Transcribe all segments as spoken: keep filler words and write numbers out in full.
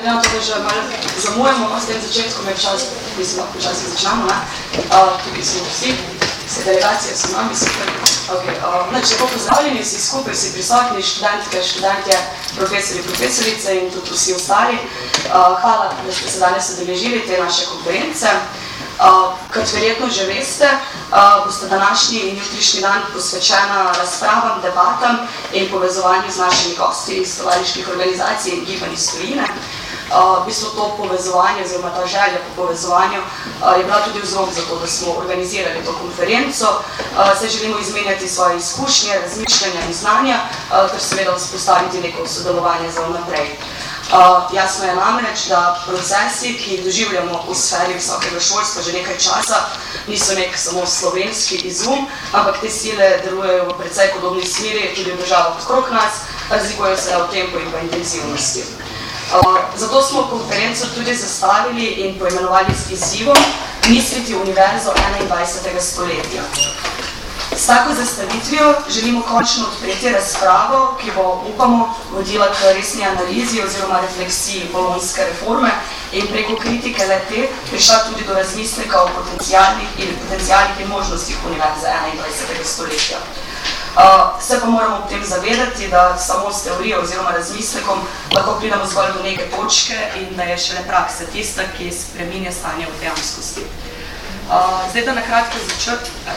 glede na to, da že malo zamujemo s tem začetkom, je čas, mislim, lahko časih začnemo, ne? Uh, tukaj smo vsi, vse delegacije so nami, super. Okay, uh, znači, lepo pozdravljeni, vsi skupaj, vsi prisotni, študentke, študentje, profesori, profesorice in tudi vsi ostali. Uh, hvala, da ste se danes udeležili te naše konference. Uh, kot verjetno že veste, uh, boste današnji in jutrišnji dan posvečena razpravam, debatam in povezovanju z našimi gosti iz tovariških organizacij in gibanj iz tujine. Uh, v bistvu to povezovanje oziroma ta želja po povezovanju uh, je bila tudi vzrok za to, da smo organizirali to konferenco. Uh, se želimo izmenjati svoje izkušnje, razmišljanja in znanja, uh, ter seveda vzpostaviti neko sodelovanje za vnaprej. Uh, jasno je namreč, da procesi, ki jih doživljamo v sferi visokega šolstva že nekaj časa, niso nek samo slovenski izum, ampak te sile delujejo v precej podobni smeri tudi v državah okrog nas, razlikujejo se v tempu in v intenzivnosti. Uh, zato smo konferenco tudi zastavili in poimenovali z izzivom Misliti univerzo enaindvajsetega stoletja. S tako zastavitvijo želimo končno odpreti razpravo, ki bo, upamo, vodila k resni analizi oziroma refleksiji bolonjske reforme in preko kritike le-te prišla tudi do razmisleka o potencialnih in potencialnih in možnostih univerze enaindvajsetega stoletja. Uh, se pa moramo ob tem zavedati, da samo s teorijo oziroma razmislekom lahko pridemo zgolj do neke točke in da je šele praksa tista, ki spreminja stanje v dejanskosti. Uh, zdaj, da nakratko začrtamo,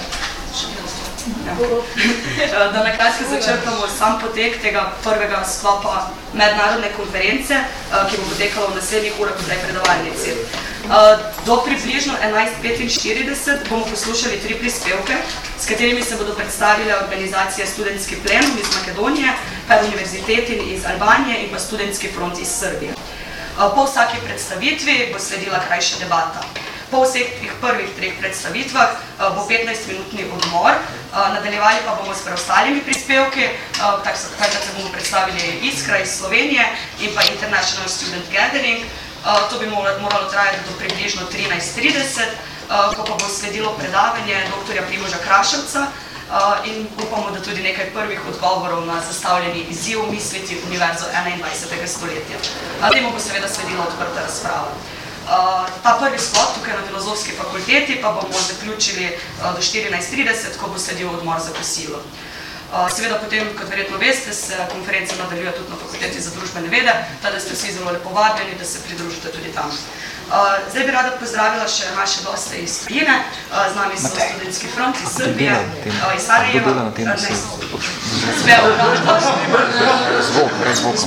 ja. da nakratko začrtamo sam potek tega prvega sklopa mednarodne konference, uh, ki bo potekalo v naslednjih urah v tej predavalnici. Uh, do približno enajst petinštirideset bomo poslušali tri prispevke, s katerimi se bodo predstavile organizacije Studentski plenum iz Makedonije, per univerzitetin iz Albanije in pa Studentski front iz Srbije. Uh, po vsaki predstavitvi bo sledila krajša debata. Po vseh teh prvih treh predstavitvah uh, bo petnajstminutni odmor, uh, nadaljevali pa bomo s preostalimi prispevki, uh, takrat se bomo predstavili Iskra iz Slovenije in pa International Student Gathering. Uh, to bi moralo trajati do približno trinajst trideset, uh, ko pa bo sledilo predavanje doktorja Primoža Kraševca uh, in upamo, da tudi nekaj prvih odgovorov na zastavljeni izziv Misliti univerzo enaindvajsetega stoletja. Uh, temu bo seveda sledila odprta razprava. Uh, ta prvi sklop tukaj na Filozofski fakulteti pa bomo zaključili uh, do štirinajst trideset, ko bo sledil odmor za kosilo. Uh, seveda potem, kot verjetno veste, se konferenca nadaljuje tudi na Fakulteti za družbene vede, tada ste vsi zelo lepo vabljeni, da se pridružite tudi tam. Uh, zdaj bi rada pozdravila še naše goste iz tujine, uh, z nami so Studentski front iz Srbije, uh, iz Sarajeva, ne, iz Beograda. Zvok, kaj zvok?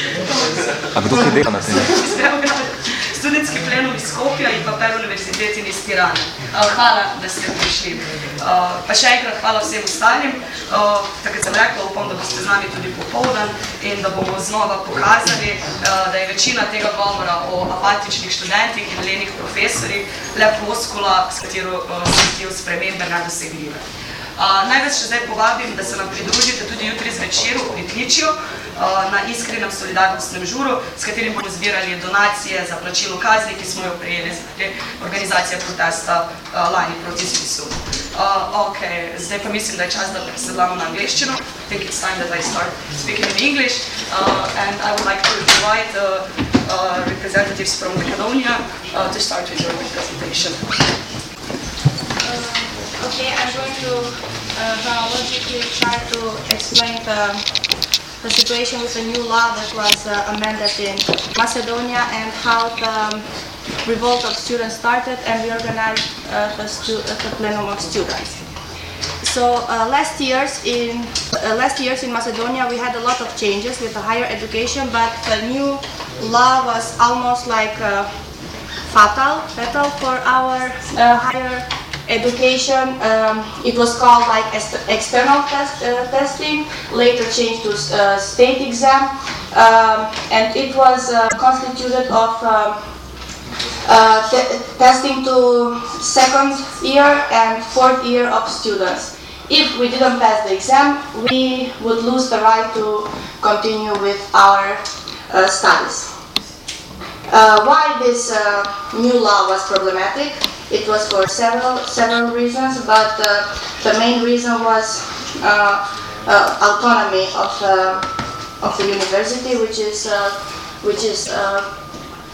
A kdo kaj dela na tem? Iz Beograda. Studentski plenum iz Skopja in pa per univerzitetin iz Tirane. Uh, hvala, da ste prišli. Uh, pa še enkrat hvala vsem ostalim. Uh, tako sem rekla, upam, da boste z nami tudi popoldan in da bomo znova pokazali, uh, da je večina tega govora o apatičnih študentih in lenih profesorjih le floskula, s katero uh, se zdijo spremembe nedosegljive. Uh, naj vas še zdaj povabim, da se nam pridružite tudi jutri zvečer v Pritličju uh, na iskrenem solidarnostnem žuru, s katerim bomo zbirali donacije za plačilo kazni, ki smo jo prijeli za organizacija protesta uh, lani proti ZIPIS-u. Uh, ok, zdaj pa mislim, da je čas, da presedlamo na angliščino. I think it's time that I start speaking in English. Uh, and I would like to invite uh, uh, representatives from Macedonia uh, to start with your presentation. Okay, I'm going to uh, chronologically try to explain the, the situation with the new law that was uh, amended in Macedonia and how the revolt of students started and reorganized uh, the, stu uh, the plenum of students. So uh, last years in uh, last years in Macedonia we had a lot of changes with the higher education, but the new law was almost like uh, fatal, fatal for our uh, higher education. Um, it was called like external test, uh, testing, later changed to uh, state exam, um, and it was uh, constituted of uh, uh, te testing to second year and fourth year of students. If we didn't pass the exam, we would lose the right to continue with our uh, studies. Uh, why this uh, new law was problematic? It was for several several reasons, but uh, the main reason was uh, uh, autonomy of uh, of the university, which is uh, which is uh,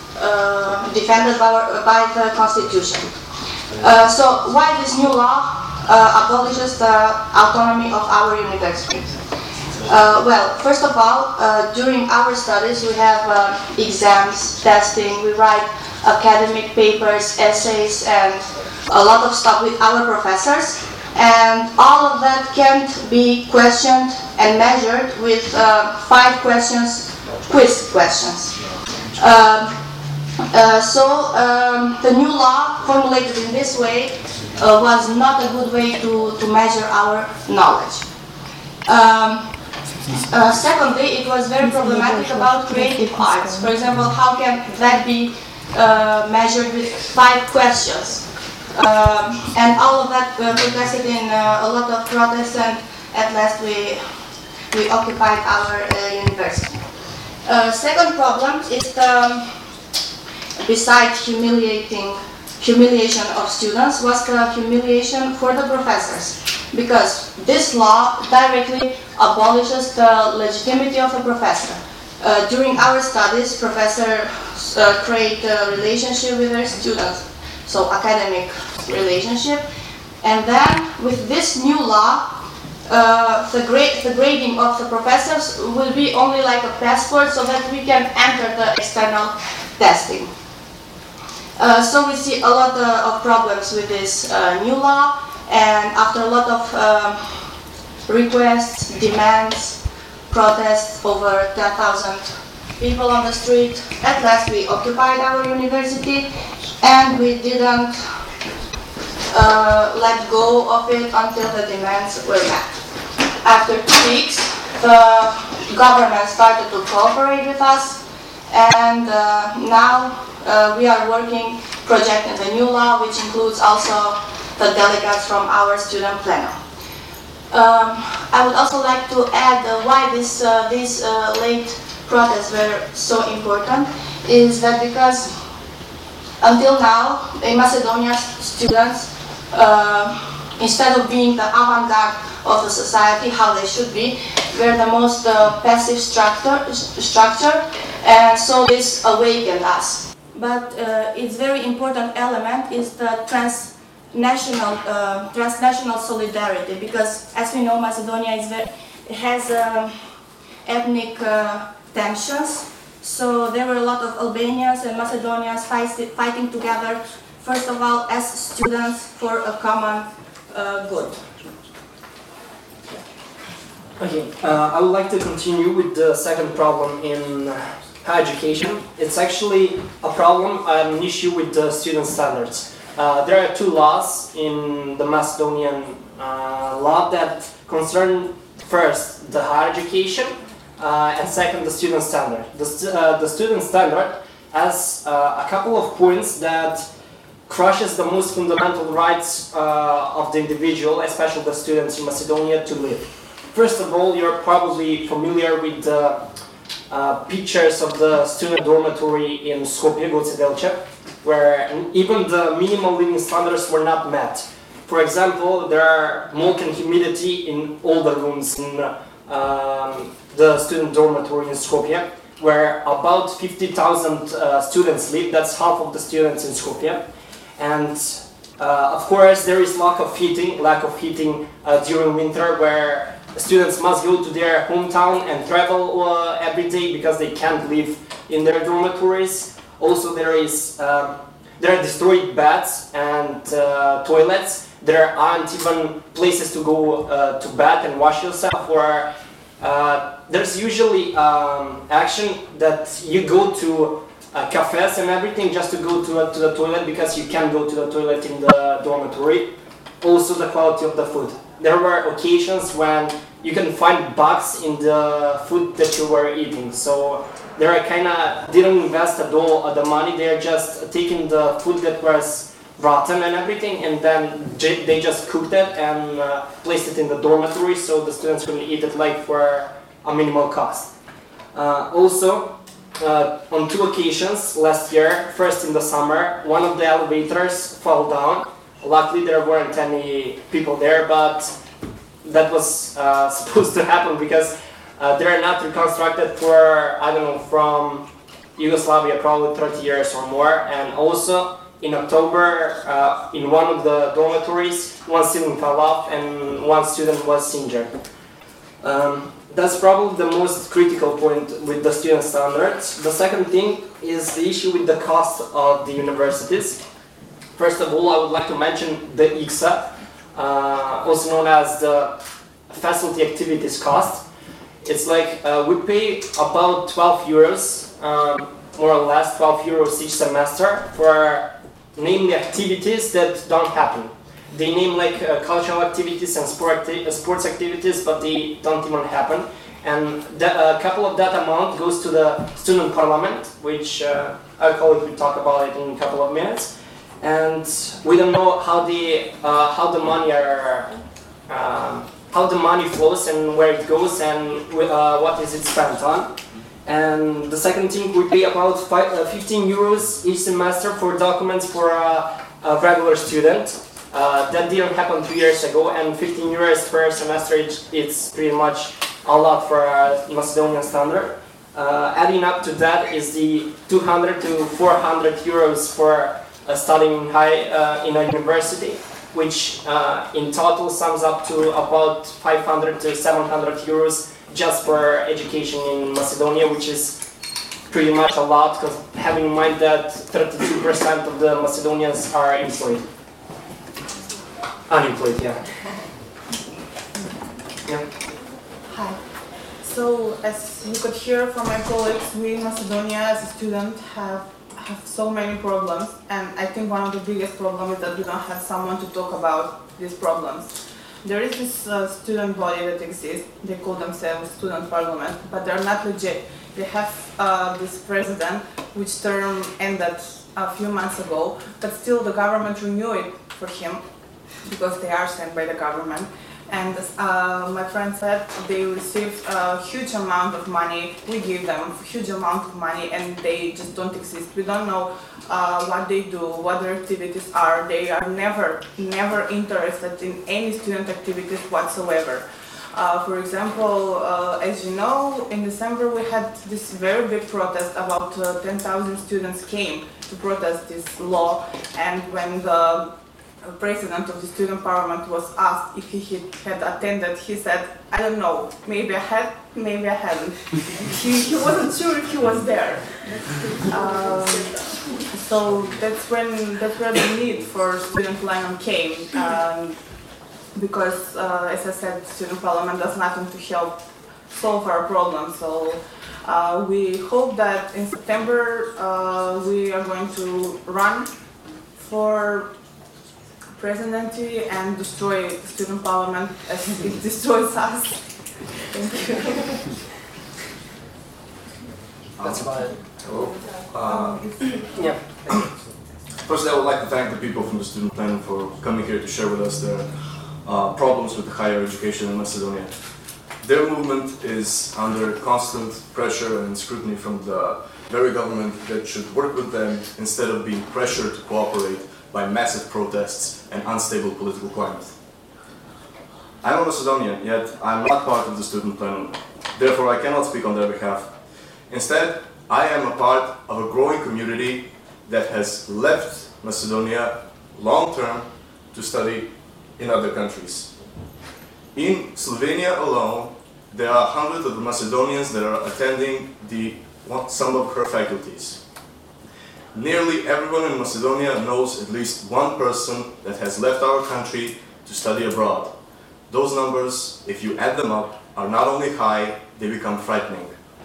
uh, defended by, by the Constitution. Uh, so why this new law uh, abolishes the autonomy of our university? Uh, well, first of all, uh, during our studies we have uh, exams, testing, we write academic papers, essays, and a lot of stuff with our professors, and all of that can't be questioned and measured with uh, five questions, quiz questions. Um, uh, so um, the new law formulated in this way uh, was not a good way to, to measure our knowledge. Um, Uh, secondly, it was very problematic about creative arts. For example, how can that be uh, measured with five questions? Um, and all of that uh, progressed in uh, a lot of protests, and at last we, we occupied our uh, university. Uh, second problem is the, besides humiliating humiliation of students, was the humiliation for the professors. Because this law directly abolishes the legitimacy of a professor. Uh, during our studies, professors uh, create a relationship with their students, so academic relationship. And then with this new law, uh, the, grade, the grading of the professors will be only like a passport so that we can enter the external testing. Uh, so we see a lot uh, of problems with this uh, new law. And after a lot of uh, requests, demands, protests, over ten thousand people on the street, at last we occupied our university, and we didn't uh, let go of it until the demands were met. After two weeks, the government started to cooperate with us, and uh, now uh, we are working, projecting the new law, which includes also the delegates from our student plenum. Um, I would also like to add uh, why this, uh, these uh, late protests were so important, is that because until now, in Macedonia, students, uh, instead of being the avant-garde of the society, how they should be, were the most uh, passive structure, structure, and so this awakened us. But uh, its very important element is the trans national uh, transnational solidarity, because as we know, Macedonia is very, has uh, ethnic uh, tensions, so there were a lot of Albanians and Macedonians fight, fighting together, first of all as students, for a common uh, good. Okay, uh, I would like to continue with the second problem in uh, higher education. It's actually a problem, an issue with the student standards. Uh, there are two laws in the Macedonian uh, law that concern first the higher education uh, and second the student standard. The, st uh, the student standard has uh, a couple of points that crushes the most fundamental rights uh, of the individual, especially the students in Macedonia, to live. First of all, you're probably familiar with the uh, pictures of the student dormitory in Skopje, Goce Delchev, where even the minimal living standards were not met. For example, there are molten humidity in all the rooms in um, the student dormitory in Skopje, where about fifty thousand uh, students live. That's half of the students in Skopje. And uh, of course, there is lack of heating, lack of heating uh, during winter, where students must go to their hometown and travel uh, every day because they can't live in their dormitories. Also, there is um, there are destroyed beds and uh, toilets. There aren't even places to go uh, to bath and wash yourself. Or uh, there's usually um, action that you go to uh, cafes and everything just to go to, uh, to the toilet because you can't go to the toilet in the dormitory. Also, the quality of the food. There were occasions when you can find bugs in the food that you were eating. So they kind of didn't invest at all the money. They're just taking the food that was rotten and everything, and then they just cooked it and uh, placed it in the dormitory so the students could eat it like for a minimal cost. Uh, also, uh, on two occasions last year, first in the summer, one of the elevators fell down. Luckily, there weren't any people there, but that was uh, supposed to happen because uh, they're not reconstructed for, I don't know, from Yugoslavia probably thirty years or more, and also in October, uh, in one of the dormitories, one student fell off and one student was injured. Um, that's probably the most critical point with the student standards. The second thing is the issue with the cost of the universities. First of all, I would like to mention the I C S A, uh, also known as the Facility Activities Cost. It's like uh, we pay about twelve euros, um, more or less twelve euros each semester for namely activities that don't happen. They name like uh, cultural activities and sport uh, sports activities, but they don't even happen. And a uh, couple of that amount goes to the student parliament, which uh, our colleague will talk about it in a couple of minutes. And we don't know how the uh, how the money are uh, how the money flows and where it goes and uh, what is it spent on. And the second thing, we pay about five, uh, fifteen euros each semester for documents for a, a regular student. Uh, that didn't happen two years ago, and fifteen euros per semester, it's, it's pretty much a lot for a Macedonian standard. Uh, adding up to that is the two hundred to four hundred euros for uh, studying high uh, in a university, which uh, in total sums up to about five hundred to seven hundred euros just for education in Macedonia, which is pretty much a lot, because having in mind that thirty-two percent of the Macedonians are employed. Unemployed, yeah. yeah. Hi. So, as you could hear from my colleagues, we in Macedonia as a student have, have so many problems, and I think one of the biggest problems is that we don't have someone to talk about these problems. There is this uh, student body that exists, they call themselves student parliament, but they're not legit. They have uh, this president, which term ended a few months ago, but still the government renewed it for him, because they are sent by the government. And uh, my friend said they receive a huge amount of money, we give them a huge amount of money, and they just don't exist. We don't know uh, what they do, what their activities are. They are never, never interested in any student activities whatsoever. Uh, for example, uh, as you know, in December we had this very big protest. About uh, ten thousand students came to protest this law, and when the president of the student parliament was asked if he had attended, he said, I don't know, maybe I had, maybe I hadn't. he, he wasn't sure if he was there. Um, so that's when that's where the need for student parliament came, um, because uh, as I said, student parliament does nothing to help solve our problem. So uh, we hope that in September uh, we are going to run for presidency and destroy the student parliament as it destroys us. Thank you. That's about it. Hello. Uh, Yeah. Firstly, I would like to thank the people from the Student Plenum for coming here to share with us their uh, problems with the higher education in Macedonia. Their movement is under constant pressure and scrutiny from the very government that should work with them instead of being pressured to cooperate by massive protests and unstable political climate. I'm a Macedonian, yet I'm not part of the Student Plenum. Therefore, I cannot speak on their behalf. Instead, I am a part of a growing community that has left Macedonia long-term to study in other countries. In Slovenia alone, there are hundreds of Macedonians that are attending the, some of her faculties. Nearly everyone in Macedonia knows at least one person that has left our country to study abroad. Those numbers, if you add them up, are not only high, they become frightening.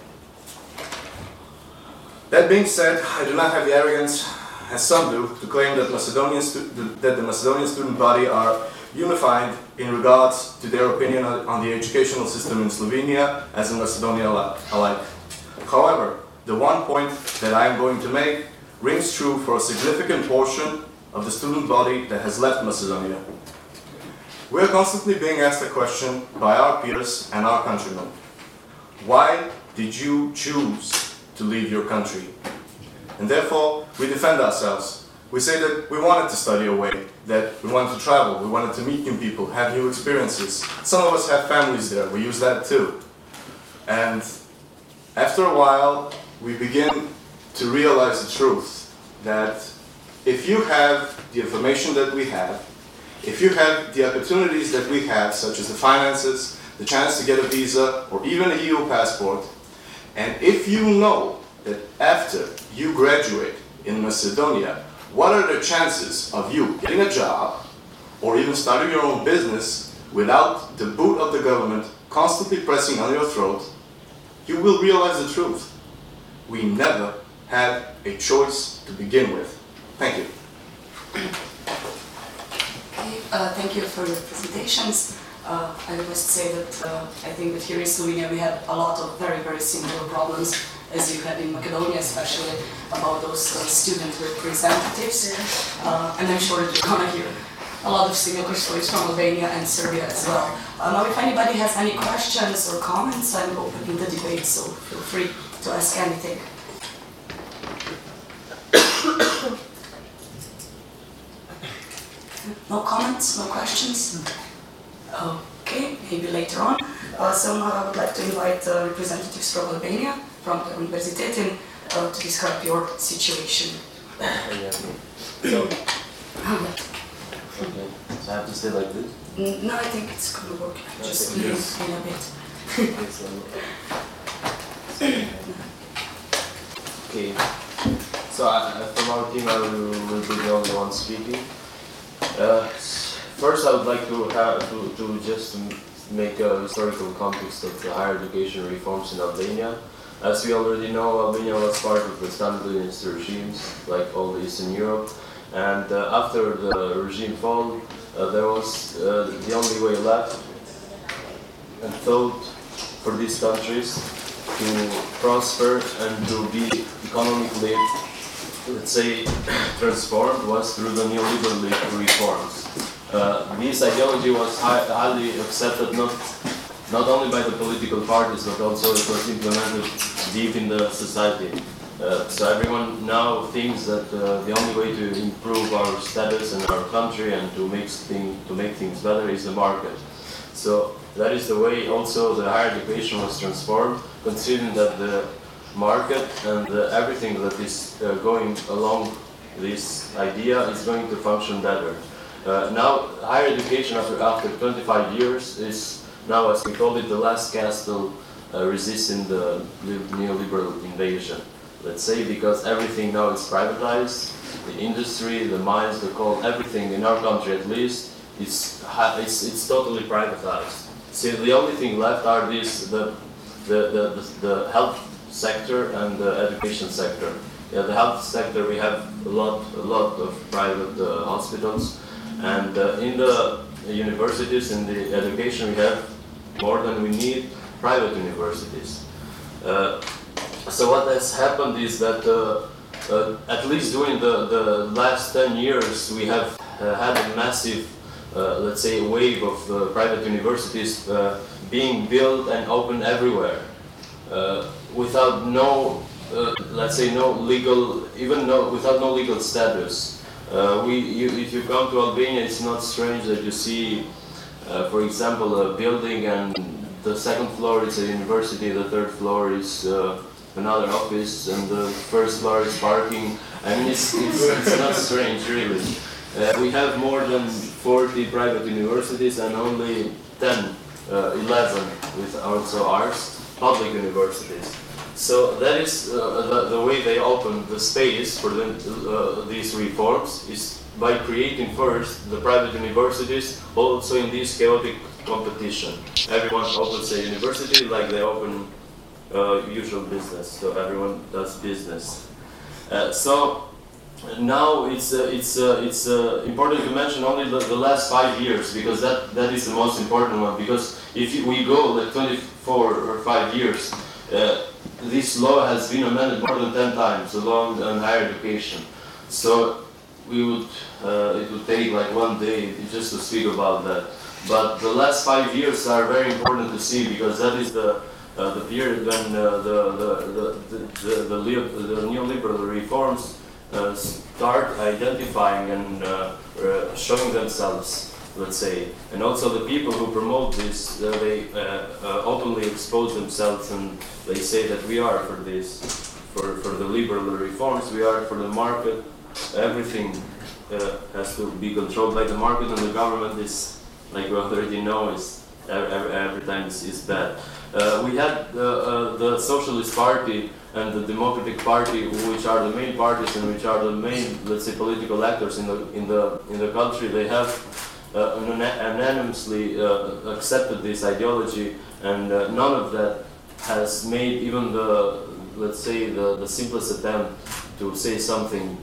That being said, I do not have the arrogance, as some do, to claim that, Macedonian that the Macedonian student body are unified in regards to their opinion on the educational system in Slovenia as in Macedonia alike. However, the one point that I am going to make rings true for a significant portion of the student body that has left Macedonia. We are constantly being asked a question by our peers and our countrymen. Why did you choose to leave your country? And therefore, we defend ourselves. We say that we wanted to study away, that we wanted to travel, we wanted to meet new people, have new experiences. Some of us have families there, we use that too. And after a while, we begin to realize the truth that if you have the information that we have, if you have the opportunities that we have, such as the finances, the chance to get a visa, or even a E U passport, and if you know that after you graduate in Macedonia, what are the chances of you getting a job or even starting your own business without the boot of the government constantly pressing on your throat, you will realize the truth. We never had a choice to begin with. Thank you. Uh, thank you for your presentations. Uh, I must say that uh, I think that here in Slovenia we have a lot of very, very similar problems as you had in Macedonia, especially about those uh, student representatives. Uh, and I'm sure that you're gonna hear a lot of similar stories from Albania and Serbia as well. Uh, now, if anybody has any questions or comments, I'm opening the debate, so feel free to ask anything. No comments, no questions? Okay, maybe later on. Uh, so now I would like to invite uh, representatives from Albania, from the Universitetin, uh, to describe your situation. Yeah. So, okay. So I have to stay like this? Mm, No, I think it's going to work. Just Okay, lean yes. in a bit. Okay. So uh, from our team, I will, will be the only one speaking. Uh, first, I would like to have to, to just make a historical context of the higher education reforms in Albania. As we already know, Albania was part of the Stalinist regimes, like all the Eastern Europe. And uh, after the regime fall, uh, there was uh, the only way left and thought for these countries to prosper and to be economically, let's say, transformed was through the neoliberal reforms. Uh, this ideology was high, highly accepted not not only by the political parties, but also it was implemented deep in the society. Uh, so everyone now thinks that uh, the only way to improve our status in our country and to make thing, to make things better is the market. So that is the way also the higher education was transformed, considering that the market and uh, everything that is uh, going along this idea is going to function better. Uh, now, higher education after, after twenty-five years is now, as we call it, the last castle uh, resisting the neoliberal invasion. Let's say, because everything now is privatized, the industry, the mines, the coal, everything in our country at least, it's, it's, it's totally privatized. So the only thing left are these, the, the, the, the, the health sector and the education sector. Yeah, the health sector, we have a lot, a lot of private uh, hospitals, and uh, in the universities, in the education, we have more than we need private universities. Uh, so what has happened is that uh, uh, at least during the, the last ten years, we have uh, had a massive, uh, let's say, wave of uh, private universities uh, being built and opened everywhere. Uh, without no, uh, let's say, no legal, even no, without no legal status. Uh, we, you, if you come to Albania, it's not strange that you see, uh, for example, a building and the second floor is a university, the third floor is uh, another office, and the first floor is parking. I mean, it's, it's, it's not strange, really. Uh, we have more than forty private universities and only ten, uh, eleven with also ours, public universities. So that is uh, the, the way they open the space for them, uh, these reforms is by creating first the private universities also in this chaotic competition. Everyone opens a university like they open uh, usual business, so everyone does business. Uh, so now it's uh, it's uh, it's uh, important to mention only the, the last five years because that that is the most important one. Because if we go like twenty-four or five years. Uh, This law has been amended more than ten times, the law on higher education. So we would, uh, it would take like one day just to speak about that. But the last five years are very important to see because that is the uh, the period when uh, the, the, the, the, the, the, the neoliberal reforms uh, start identifying and uh, uh, showing themselves, let's say. And also the people who promote this, uh, they uh, uh, openly expose themselves and they say that we are for this, for, for the liberal reforms, we are for the market. Everything uh, has to be controlled by the market, and the government is, like we already know, is every, every time is, is bad. Uh, we had uh, uh, the Socialist Party and the Democratic Party, which are the main parties and which are the main, let's say, political actors in the in the in the country. They have uh, unanimously uh, accepted this ideology, and uh, none of that has made even the, let's say, the, the simplest attempt to say something,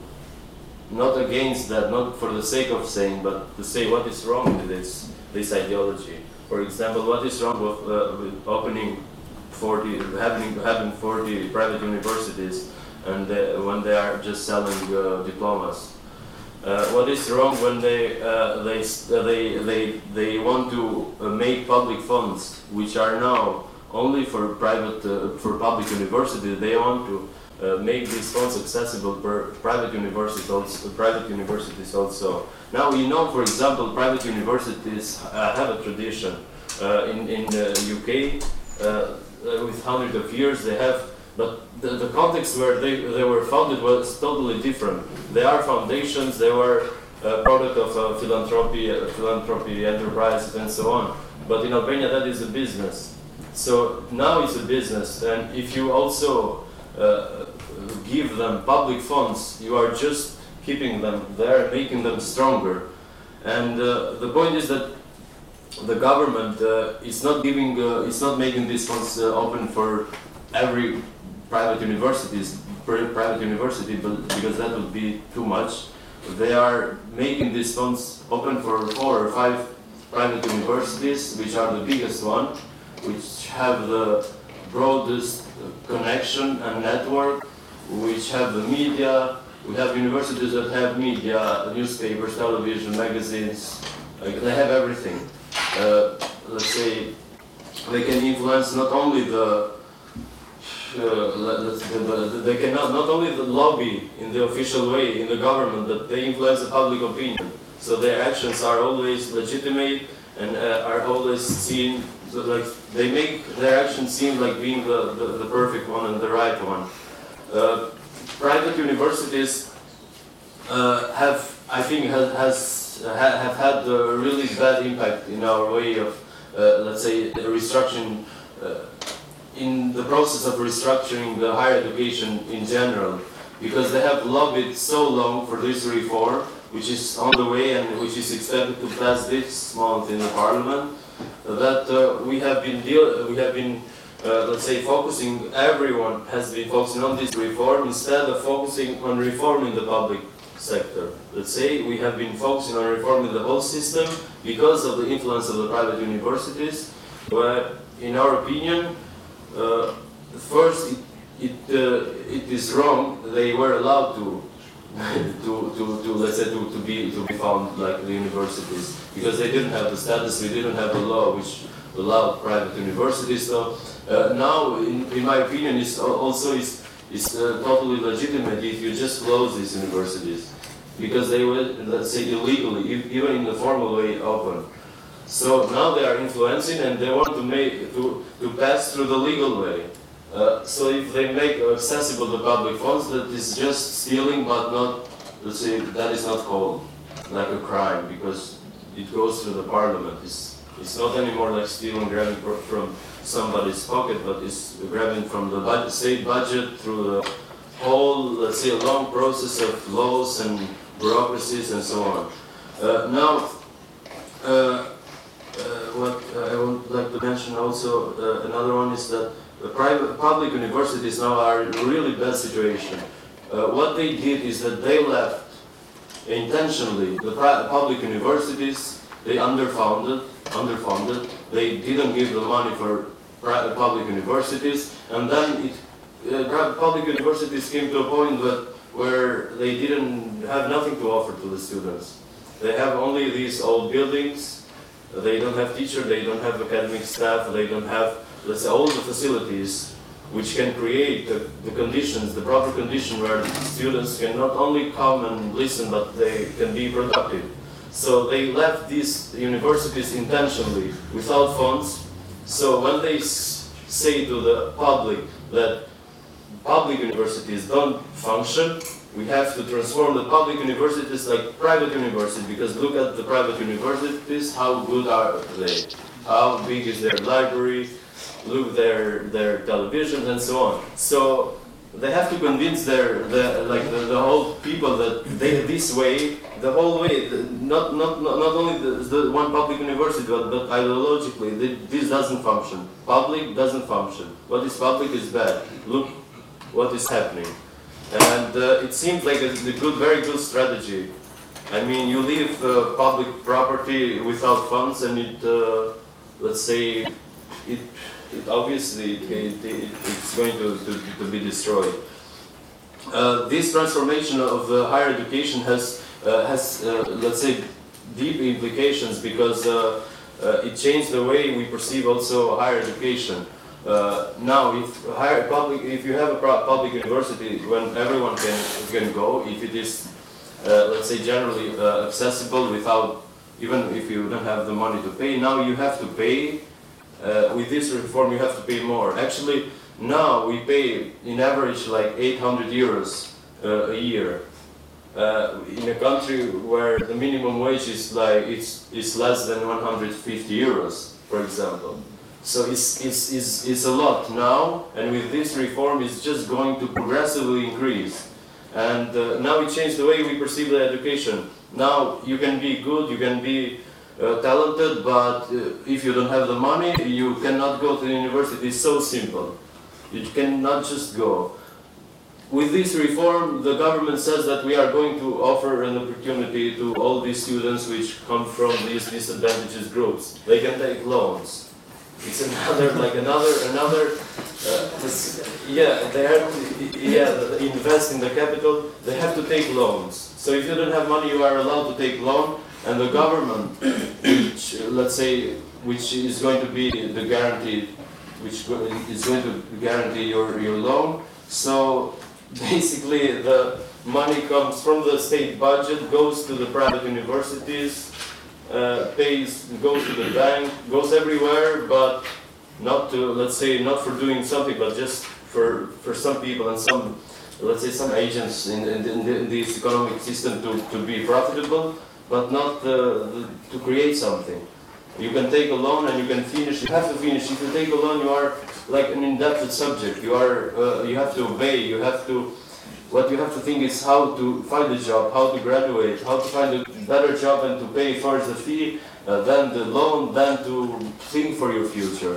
not against that, not for the sake of saying, but to say what is wrong with this this ideology. For example, what is wrong with, uh, with opening forty, having having forty private universities, and they, when they are just selling uh, diplomas? Uh, what is wrong when they uh, they they they they want to uh, make public funds, which are now only for private uh, for public universities? They want to uh, make these funds accessible for private universities also, private universities also. Now we know, for example, private universities uh, have a tradition uh, in in the U K uh, with hundreds of years. They have, but the, the context where they they were founded was totally different. They are foundations. They were a product of uh, philanthropy, uh, philanthropy enterprises, and so on. But in Albania, that is a business. So now it's a business, and if you also uh, give them public funds, you are just keeping them there, making them stronger. And uh, the point is that the government uh, is not giving, uh, is not making these funds uh, open for every private universities, private university, but because that would be too much. They are making these funds open for four or five private universities, which are the biggest one, which have the broadest connection and network, which have the media. We have universities that have media, newspapers, television, magazines. Like, they have everything. Uh, let's say they can influence not only the, uh, let's, the, the they can not, not only the lobby in the official way in the government, but they influence the public opinion. So their actions are always legitimate and uh, are always seen, so like they make their actions seem like being the, the, the perfect one and the right one. Uh, private universities uh, have, I think, has, has uh, ha, have had a really bad impact in our way of, uh, let's say, restructuring, uh, in the process of restructuring the higher education in general, because they have lobbied so long for this reform, which is on the way and which is expected to pass this month in the parliament, that uh, we have been deal we have been uh, let's say focusing. Everyone has been focusing on this reform instead of focusing on reforming the public sector. Let's say we have been focusing on reforming the whole system because of the influence of the private universities. Where, in our opinion, uh, first it it, uh, it is wrong. They were allowed to. to, to, to let's say to, to be to be found like the universities, because they didn't have the status, we didn't have the law which allowed private universities. So uh, now, in, in my opinion, it's also is is uh, totally legitimate if you just close these universities, because they were, let's say, illegally, even in the formal way, open. So now they are influencing and they want to make to to pass through the legal way. Uh, so if they make accessible the public funds, that is just stealing, but not, let's say, that is not called like a crime, because it goes through the parliament. It's, it's not anymore like stealing, grabbing from somebody's pocket, but it's grabbing from the budget, state budget through the whole, let's say, long process of laws and bureaucracies and so on. Uh, now, uh, uh, what I would like to mention also, uh, another one is that the private, public universities now are in a really bad situation. Uh, what they did is that they left intentionally the public universities. They underfunded, underfunded. They didn't give the money for public universities, and then it, uh, public universities came to a point that where they didn't have nothing to offer to the students. They have only these old buildings. They don't have teachers. They don't have academic staff. They don't have, let's say, all the facilities which can create the, the conditions, the proper condition where the students can not only come and listen, but they can be productive. So they left these universities intentionally without funds. So when they s say to the public that public universities don't function, we have to transform the public universities like private universities, because look at the private universities, how good are they? How big is their library? Look their their televisions and so on. So they have to convince their the like the, the whole people that they this way, the whole way, the, not not not not only the, the one public university, but, but ideologically, they, this doesn't function. Public doesn't function. What is public is bad. Look what is happening. And uh, it seems like a, a good, very good strategy. I mean, you leave uh, public property without funds, and it, uh, let's say, it, it obviously it, it, it's going to, to, to be destroyed. Uh, this transformation of uh, higher education has, uh, has uh, let's say, deep implications, because uh, uh, it changed the way we perceive also higher education. Uh, now, if higher public, if you have a public university, when everyone can can go, if it is, uh, let's say, generally uh, accessible without, even if you don't have the money to pay, now you have to pay. Uh, with this reform, you have to pay more. Actually, now we pay in average like eight hundred euros uh, a year. Uh, in a country where the minimum wage is like it's is less than one hundred fifty euros, for example. So it's, it's, it's, it's a lot now, and with this reform it's just going to progressively increase. And uh, now we change the way we perceive the education. Now you can be good, you can be uh, talented, but uh, if you don't have the money, you cannot go to the university. It's so simple. You cannot just go. With this reform, the government says that we are going to offer an opportunity to all these students which come from these disadvantaged groups. They can take loans. It's another, like another, another, uh, yeah, they have to, yeah, invest in the capital, they have to take loans. So if you don't have money, you are allowed to take loan, and the government, which, let's say, which is going to be the guarantee, which is going to guarantee your, your loan. So basically the money comes from the state budget, goes to the private universities, Uh, pays, goes to the bank, goes everywhere, but not to, let's say, not for doing something, but just for, for some people and some, let's say, some agents in, in, in, in this economic system to, to be profitable, but not uh, the, to create something. You can take a loan and you can finish, you have to finish. If you take a loan, you are like an indebted subject. You are, uh, you have to obey, you have to, what you have to think is how to find a job, how to graduate, how to find a better job and to pay first the fee, uh, then the loan, then to think for your future.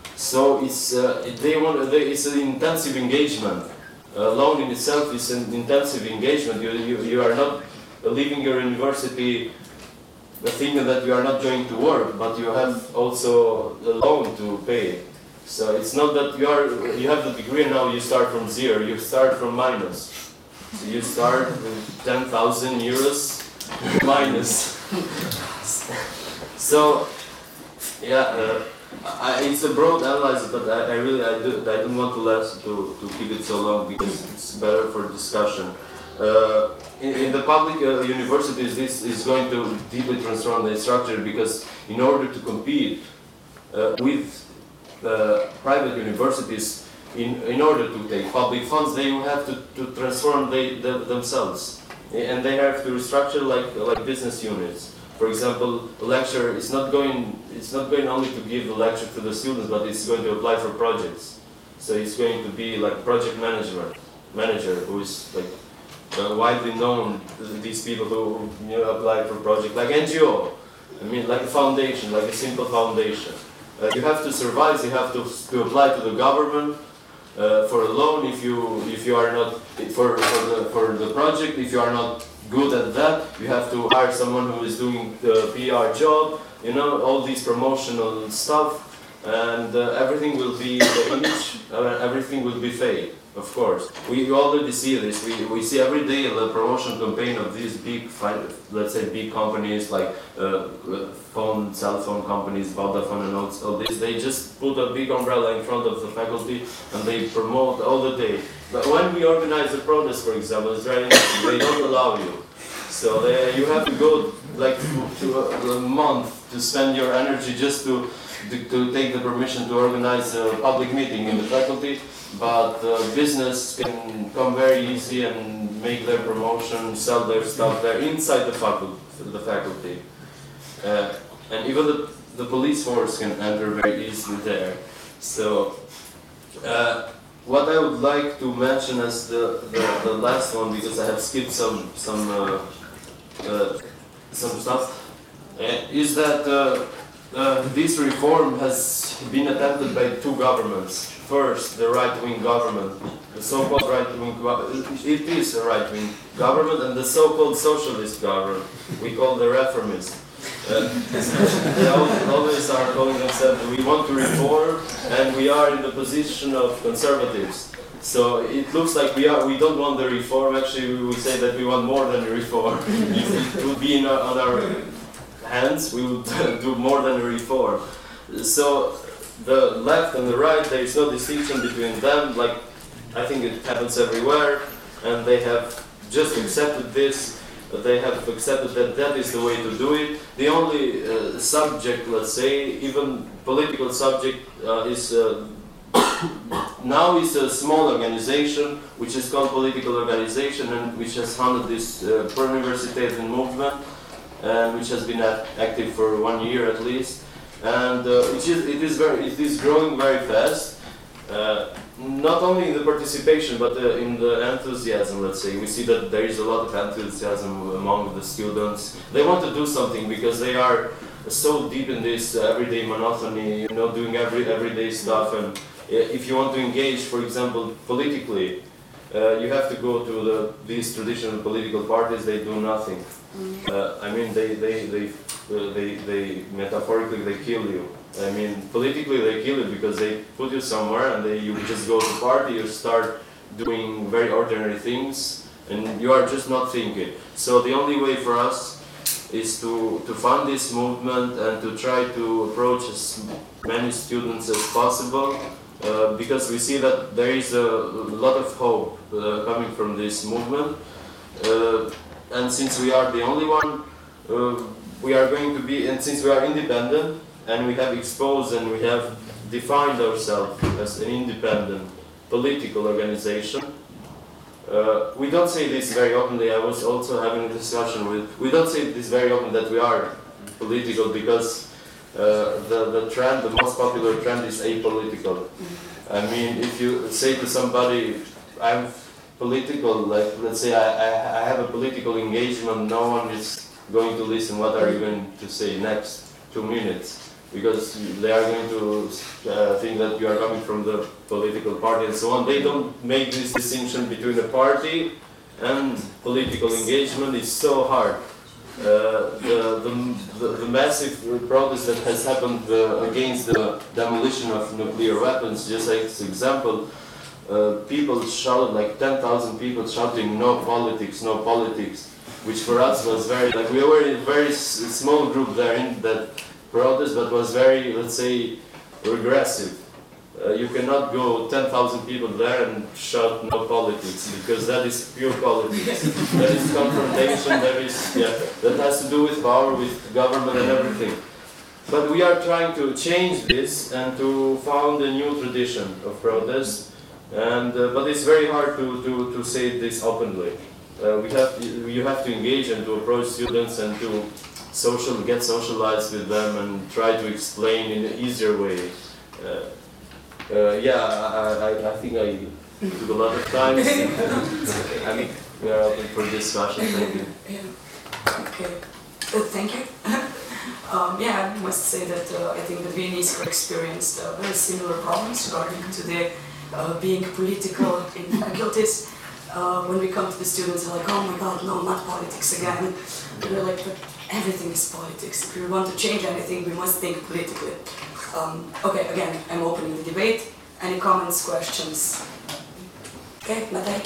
So it's uh, they want they, it's an intensive engagement. Uh, loan in itself is an intensive engagement. You you, you are not leaving your university thinking that you are not going to work, but you have also a loan to pay. So it's not that you are you have the degree and now you start from zero. You start from minus. So you start with ten thousand euros minus. So yeah, uh, I, it's a broad analysis, but I, I really I, do, I don't want to last to, to keep it so long because it's better for discussion. Uh, in, in the public uh, universities, this is going to deeply transform the structure, because in order to compete uh, with the private universities, in, in order to take public funds, they will have to, to transform they, the, themselves. And they have to restructure like, like business units. For example, a lecturer is not going, it's not going only to give the lecture to the students, but it's going to apply for projects. So it's going to be like project manager, manager who is like uh, widely known, these people who you know, apply for projects, like N G O. I mean, like a foundation, like a simple foundation. Uh, you have to survive, you have to, to apply to the government uh, for a loan if you if you are not for, for the for the project. If you are not good at that, you have to hire someone who is doing the P R job, you know, all these promotional stuff, and uh, everything will be the image, uh, everything will be fake, of course. We already see this. We, we see every day the promotion campaign of these big, let's say, big companies like uh, phone, cell phone companies, Vodafone and all, all this. They just put a big umbrella in front of the faculty and they promote all the day. But when we organize a protest, for example, it's very interesting. They don't allow you. So they, you have to go like to a, a month to spend your energy just to, to, to take the permission to organize a public meeting in the faculty. But uh, business can come very easy and make their promotion, sell their stuff there inside the faculty. The faculty. Uh, and even the, the police force can enter very easily there. So uh, what I would like to mention as the, the, the last one, because I have skipped some some uh, uh, some stuff, uh, is that uh, uh, this reform has been attempted by two governments. First, the right-wing government, the so-called right-wing, it is a right-wing government, and the so-called socialist government, we call the reformists. Uh, they always are calling themselves, we want to reform, and we are in the position of conservatives. So it looks like we are. We don't want the reform. Actually, we say that we want more than a reform. If it would be in our, on our hands, we would do more than a reform. So the left and the right, there is no distinction between them. Like I think it happens everywhere, and they have just accepted this. They have accepted that that is the way to do it. The only uh, subject, let's say, even political subject, uh, is uh, now is a small organization which is called political organization and which has founded this uh, pro-universitarian movement and which has been active for one year at least. And uh, it, is, it, is very, it is growing very fast. Uh, not only in the participation, but uh, in the enthusiasm, let's say. We see that there is a lot of enthusiasm among the students. They want to do something because they are so deep in this uh, everyday monotony, you know, doing every everyday stuff. And if you want to engage, for example, politically, uh, you have to go to the, these traditional political parties. They do nothing. Uh, I mean, they, they, they, uh, they, they, metaphorically, they kill you. I mean, politically they kill you because they put you somewhere and they, you just go to party, you start doing very ordinary things and you are just not thinking. So the only way for us is to, to fund this movement and to try to approach as many students as possible uh, because we see that there is a lot of hope uh, coming from this movement. Uh, and since we are the only one, uh, we are going to be, and since we are independent, and we have exposed and we have defined ourselves as an independent political organization. Uh, we don't say this very openly. I was also having a discussion with, we don't say this very often that we are political because uh, the, the trend, the most popular trend is apolitical. I mean, if you say to somebody, I'm political, like let's say I, I, I have a political engagement, no one is going to listen. What are you going to say next two minutes? Because they are going to uh, think that you are coming from the political party and so on. They don't make this distinction between a party and political engagement. It's so hard. Uh, the, the, the, the massive protest that has happened uh, against the demolition of nuclear weapons, just like this example, uh, people shouted, like ten thousand people shouting, no politics, no politics, which for us was very, like we were in a very s small group there in that protest, but was very, let's say, regressive. Uh, you cannot go ten thousand people there and shout no politics, because that is pure politics. That is confrontation, that is, yeah, that has to do with power, with government and everything. But we are trying to change this and to found a new tradition of protest, and, uh, but it's very hard to, to, to say this openly. Uh, we have, you have to engage and to approach students and to social, get socialized with them and try to explain in an easier way. Uh, uh, yeah, I, I, I think I took a lot of time. I mean, we are open for discussion. Thank you. Yeah. Okay. Uh, thank you. um, yeah, I must say that uh, I think the Viennese experienced uh, very similar problems regarding to the uh, being political in faculties. Uh, when we come to the students, they're like, oh my god, no, not politics again. And we're like, but everything is politics. If we want to change anything, we must think politically. Um, okay, again, I'm opening the debate. Any comments, questions? Okay, Matej?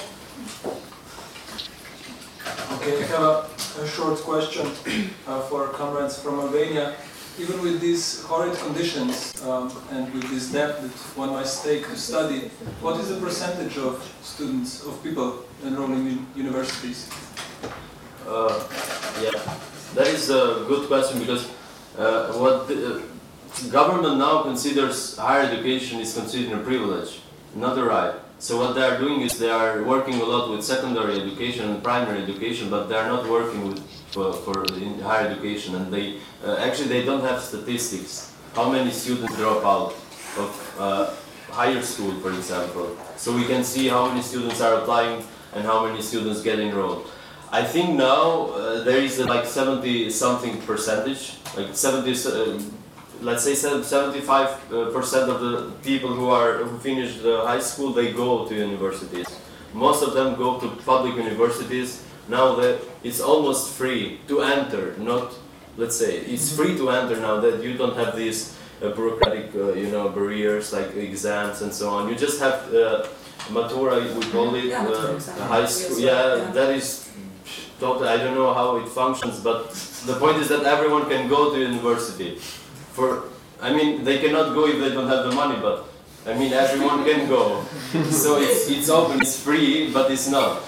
Okay, I have a, a short question uh, for comrades from Albania. Even with these horrid conditions um, and with this debt that one must take to study, what is the percentage of students, of people enrolling in universities? Uh, yeah, that is a good question because uh, what the uh, government now considers higher education is considered a privilege, not a right. So what they are doing is they are working a lot with secondary education and primary education, but they are not working with for, for in higher education, and they uh, actually they don't have statistics. How many students drop out of uh, higher school, for example? So we can see how many students are applying and how many students get enrolled. I think now uh, there is uh, like seventy something percentage, like seventy, uh, let's say seventy-five percent of the people who are who finish the high school, they go to universities. Most of them go to public universities. Now that it's almost free to enter, not, let's say, it's free to enter now that you don't have these uh, bureaucratic, uh, you know, barriers like exams and so on. You just have uh, matura, we call it, Yeah, uh, high school. Yeah, Yeah, that is totally. I don't know how it functions, but the point is that everyone can go to university. For, I mean, they cannot go if they don't have the money, but I mean, everyone can go. So it's it's open, it's free, but it's not.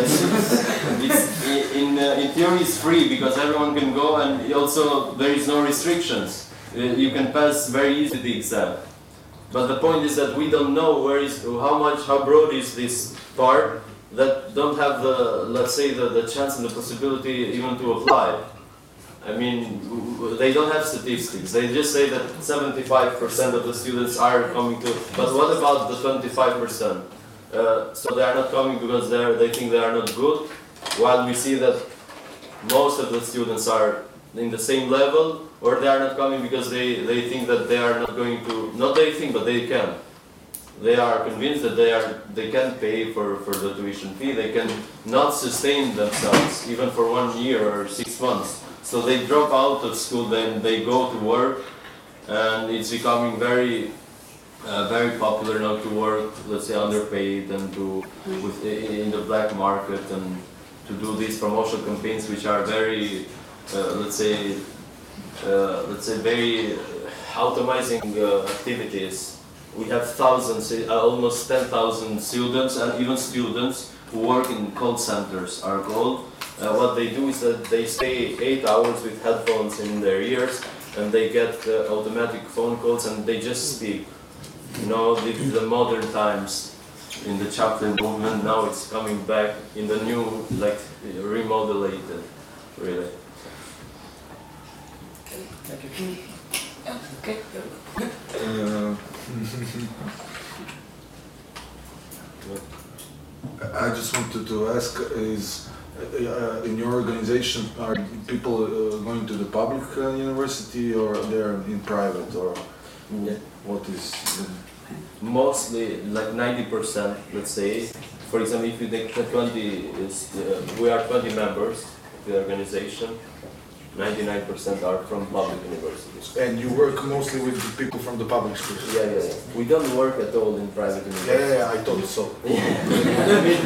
It's, in uh, in theory, it's free because everyone can go, and also there is no restrictions. Uh, you can pass very easily the exam. But the point is that we don't know where is how much how broad is this part that don't have the, let's say, the, the chance and the possibility even to apply. I mean, they don't have statistics. They just say that seventy-five percent of the students are coming to, but what about the twenty-five percent? Uh, so they are not coming because they they think they are not good, while we see that most of the students are in the same level, or they are not coming because they, they think that they are not going to, not they think, but they can. They are convinced that they are they can pay for, for the tuition fee, they can not sustain themselves even for one year or six months. So they drop out of school, then they go to work, and it's becoming very, uh, very popular now to work, let's say, underpaid and to with in the black market and to do these promotional campaigns, which are very, uh, let's say, uh, let's say, very automizing uh, activities. We have thousands, uh, almost ten thousand students, and even students who work in call centers are called. Uh, what they do is that they stay eight hours with headphones in their ears, and they get uh, automatic phone calls, and they just speak. You know, the, the modern times in the Chaplin movement, now it's coming back in the new, like, remodelated, really. Okay. Uh, I just wanted to ask, is uh, in your organization, are people uh, going to the public uh, university or they're in private, or Yeah. what is? The... Mostly, like ninety percent, let's say. For example, if you take the twenty, is, uh, we are twenty members of the organization. ninety-nine percent are from public universities. And you work mostly with the people from the public schools? Yeah, yeah, yeah. We don't work at all in private Yeah, universities. yeah, yeah, I thought so. I mean,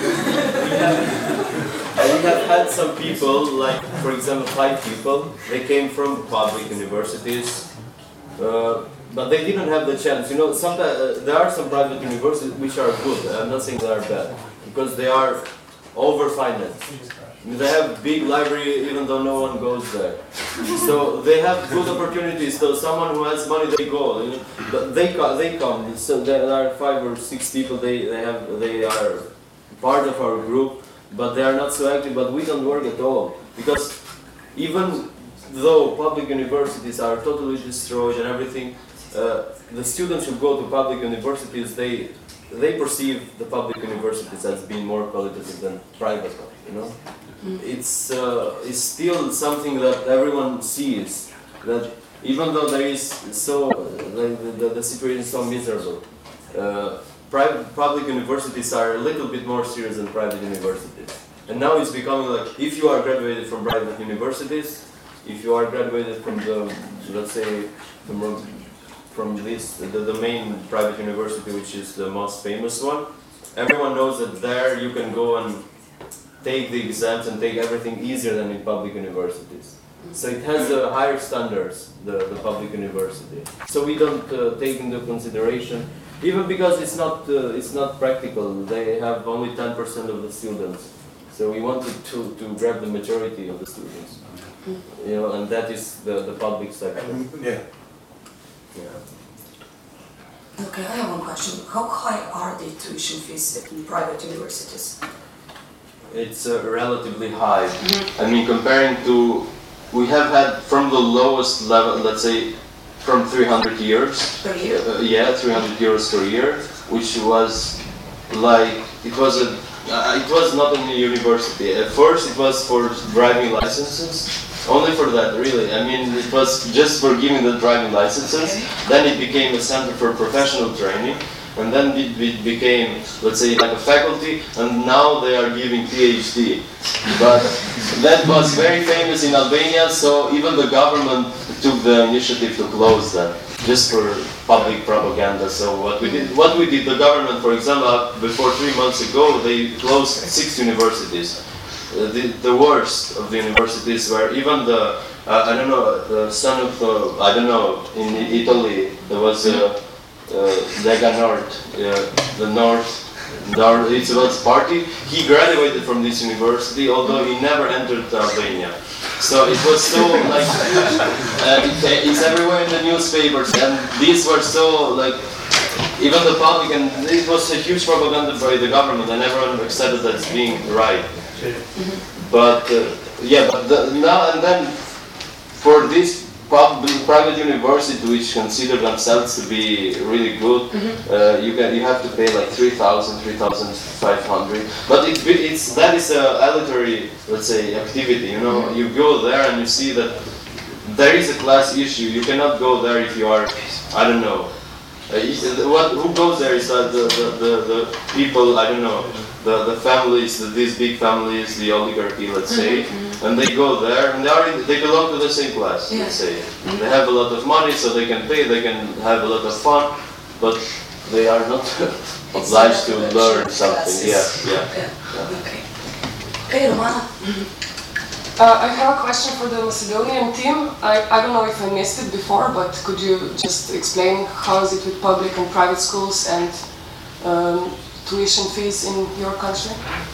we have, we have had some people, like, for example, five people, they came from public universities, uh, but they didn't have the chance. You know, sometimes uh, there are some private universities which are good. I'm not saying they are bad, because they are overfinanced. They have big library even though no one goes there. So they have good opportunities. So someone who has money, they go. You know, but they come. They come. So there are five or six people. They they have they are part of our group, but they are not so active. But we don't work at all, because even though public universities are totally destroyed and everything, uh, the students who go to public universities, they they perceive the public universities as being more qualitative than private ones. You know. It's uh, it's still something that everyone sees, that even though there is so the, the, the situation is so miserable, uh, private public universities are a little bit more serious than private universities. And now it's becoming like, if you are graduated from private universities, if you are graduated from the, let's say, from, from this the, the main private university, which is the most famous one, everyone knows that there you can go and take the exams and take everything easier than in public universities. So it has uh, higher standards, the, the public university. So we don't uh, take into consideration, even because it's not uh, it's not practical. They have only ten percent of the students. So we wanted to, to grab the majority of the students, you know, and that is the, the public sector. Yeah. Yeah. Okay, I have one question. How high are the tuition fees in private universities? It's uh, relatively high. I mean, comparing to, we have had from the lowest level, let's say, from three hundred euros. Per year? Uh, yeah, three hundred euros per year, which was like, it was a, uh, it was not in a university. At first it was for driving licenses, only for that, really. I mean, it was just for giving the driving licenses. Okay. Then it became a center for professional training. And then it, it became, let's say, like a faculty, and now they are giving PhD. But that was very famous in Albania, so even the government took the initiative to close that, just for public propaganda. So what we did, what we did, the government, for example, before three months ago, they closed six universities. Uh, the, the worst of the universities were even the, uh, I don't know, the son of, uh, I don't know, in Italy, there was a, Uh, Lega Nord, uh, the North, North, it was party. He graduated from this university, although he never entered Albania. So it was so like, uh, it, it's everywhere in the newspapers, and these were so like, even the public, and it was a huge propaganda by the government, and everyone accepted that as being right. But uh, yeah, but the, now and then, for this public, private university which consider themselves to be really good, mm-hmm. uh, you can you have to pay like three thousand, three thousand five hundred. But it, it's that is a elitary, let's say, activity. You know, mm-hmm. you go there and you see that there is a class issue. You cannot go there if you are, I don't know. Uh, what who goes there is that the, the, the, the people, I don't know, the, the families, the, these big families, the oligarchy, let's say, mm-hmm. and they go there and they are they belong to the same class, yeah. let's say. Mm-hmm. They have a lot of money, so they can pay, they can have a lot of fun, but they are not obliged to learn something. Yeah, yeah, yeah. yeah. Okay. Okay, Romana. Uh, I have a question for the Macedonian team. I, I don't know if I missed it before, but could you just explain how is it with public and private schools and um, tuition fees in your country?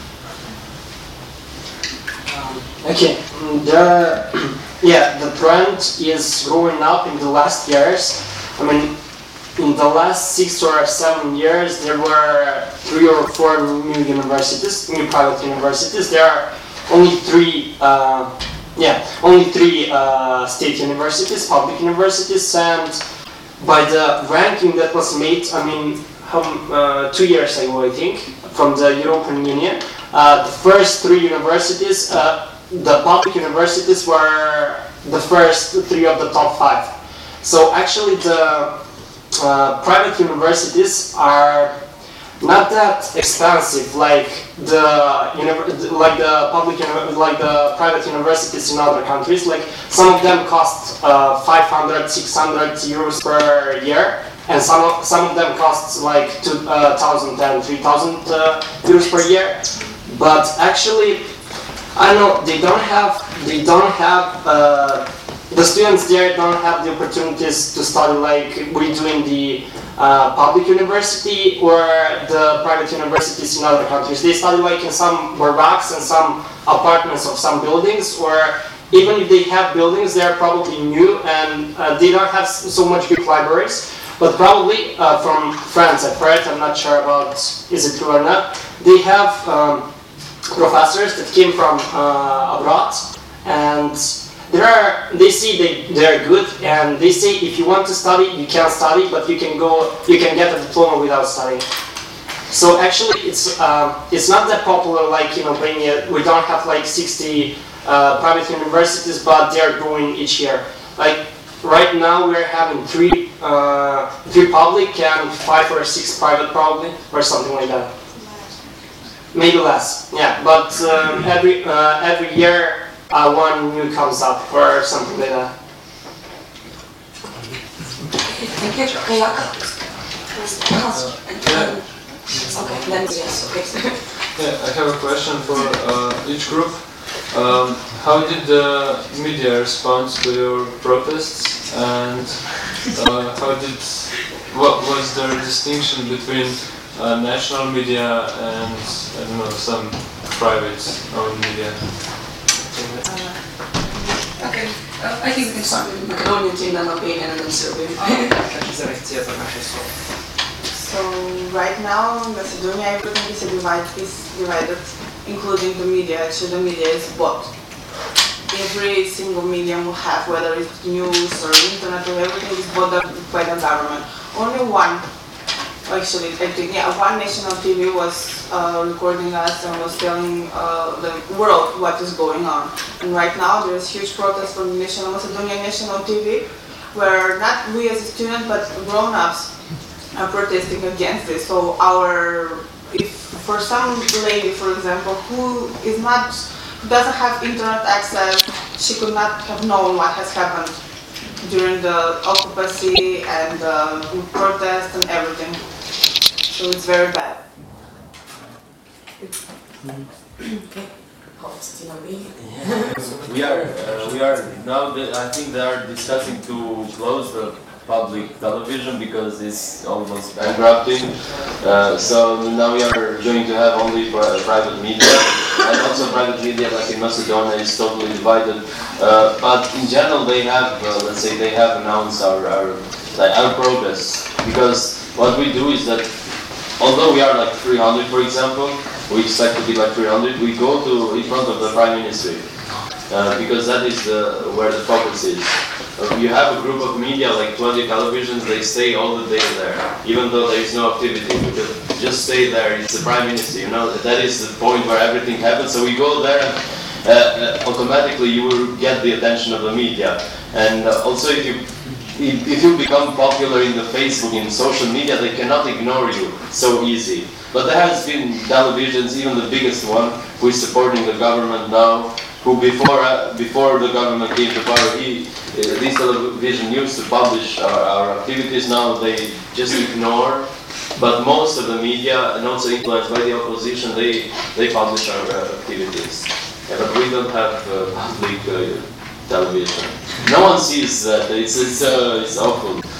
Um, okay, the, yeah, the trend is growing up in the last years. I mean, in the last six or seven years, there were three or four new universities, new private universities. There are only three, uh, yeah, only three uh, state universities, public universities, and by the ranking that was made, I mean, um, uh, two years ago, I think, from the European Union, uh, the first three universities, uh, the public universities were the first three of the top five. So actually, the uh, private universities are not that expensive like the like the public like the private universities in other countries. Like some of them cost uh, five hundred, six hundred euros per year, and some of, some of them cost like two thousand and three thousand uh, euros per year. But actually, I know they don't have they don't have uh, the students there don't have the opportunities to study like we do in the Uh, public university or the private universities in other countries. They study like in some barracks and some apartments of some buildings, or even if they have buildings, they're probably new and uh, they don't have so much good libraries. But probably uh, from France, I've heard, I'm not sure about is it true or not, they have um, professors that came from uh, abroad, and There are, they say they, they're good, and they say if you want to study, you can study, but you can go, you can get a diploma without studying. So actually, it's um, it's not that popular like in Albania. We don't have like sixty uh, private universities, but they're growing each year. Like right now, we're having three uh, three public and five or six private, probably, or something like that. Maybe less, yeah. But um, every uh, every year. Uh, one new comes up or something like that. Thank you. Okay, okay, then yes, okay. Yeah, I have a question for uh, each group. Um, how did the media respond to your protests, and uh, how did what was the distinction between uh, national media and I don't know some private owned media. Okay, uh, I think we can start with Macedonian team, then Albanian, and then Serbian. So right now in Macedonia everything is divided, is divided, including the media. Actually the media is bought. Every single medium will have, whether it's news or internet or everything is bought by the government. Only one, actually I think, yeah, one national T V was uh, recording us and was telling uh, the world what is going on. And right now there is huge protest from the National Macedonian National T V, where not we as a student but grown-ups are protesting against this. So our, if for some lady, for example, who is not, who doesn't have internet access, she could not have known what has happened during the occupancy and uh, protest and everything. So it's very bad. Okay. We are, uh, we are now. The, I think they are discussing to close the public television because it's almost bankrupting. Uh, so now we are going to have only pri- private media, and also private media, like in Macedonia, is totally divided. Uh, but in general, they have, uh, let's say, they have announced our our, like, our progress, because what we do is that, although we are like three hundred, for example, we expect to be like three hundred, we go to in front of the Prime Ministry, uh, because that is the, where the focus is. Uh, you have a group of media, like twenty televisions, they stay all the day there, even though there is no activity, because just stay there, it's the Prime Minister, you know, that is the point where everything happens. So we go there and uh, uh, automatically you will get the attention of the media. And uh, also if you If, if you become popular in the Facebook, in social media, they cannot ignore you so easy. But there has been televisions, even the biggest one, who is supporting the government now, who before uh, before the government came to power, he, uh, this television used to publish our, our activities. Now they just ignore. But most of the media, and also influenced by the opposition, they they publish our uh, activities. Yeah, but we don't have uh, public uh, television. No one sees that. It's it's uh, it's awful. Uh,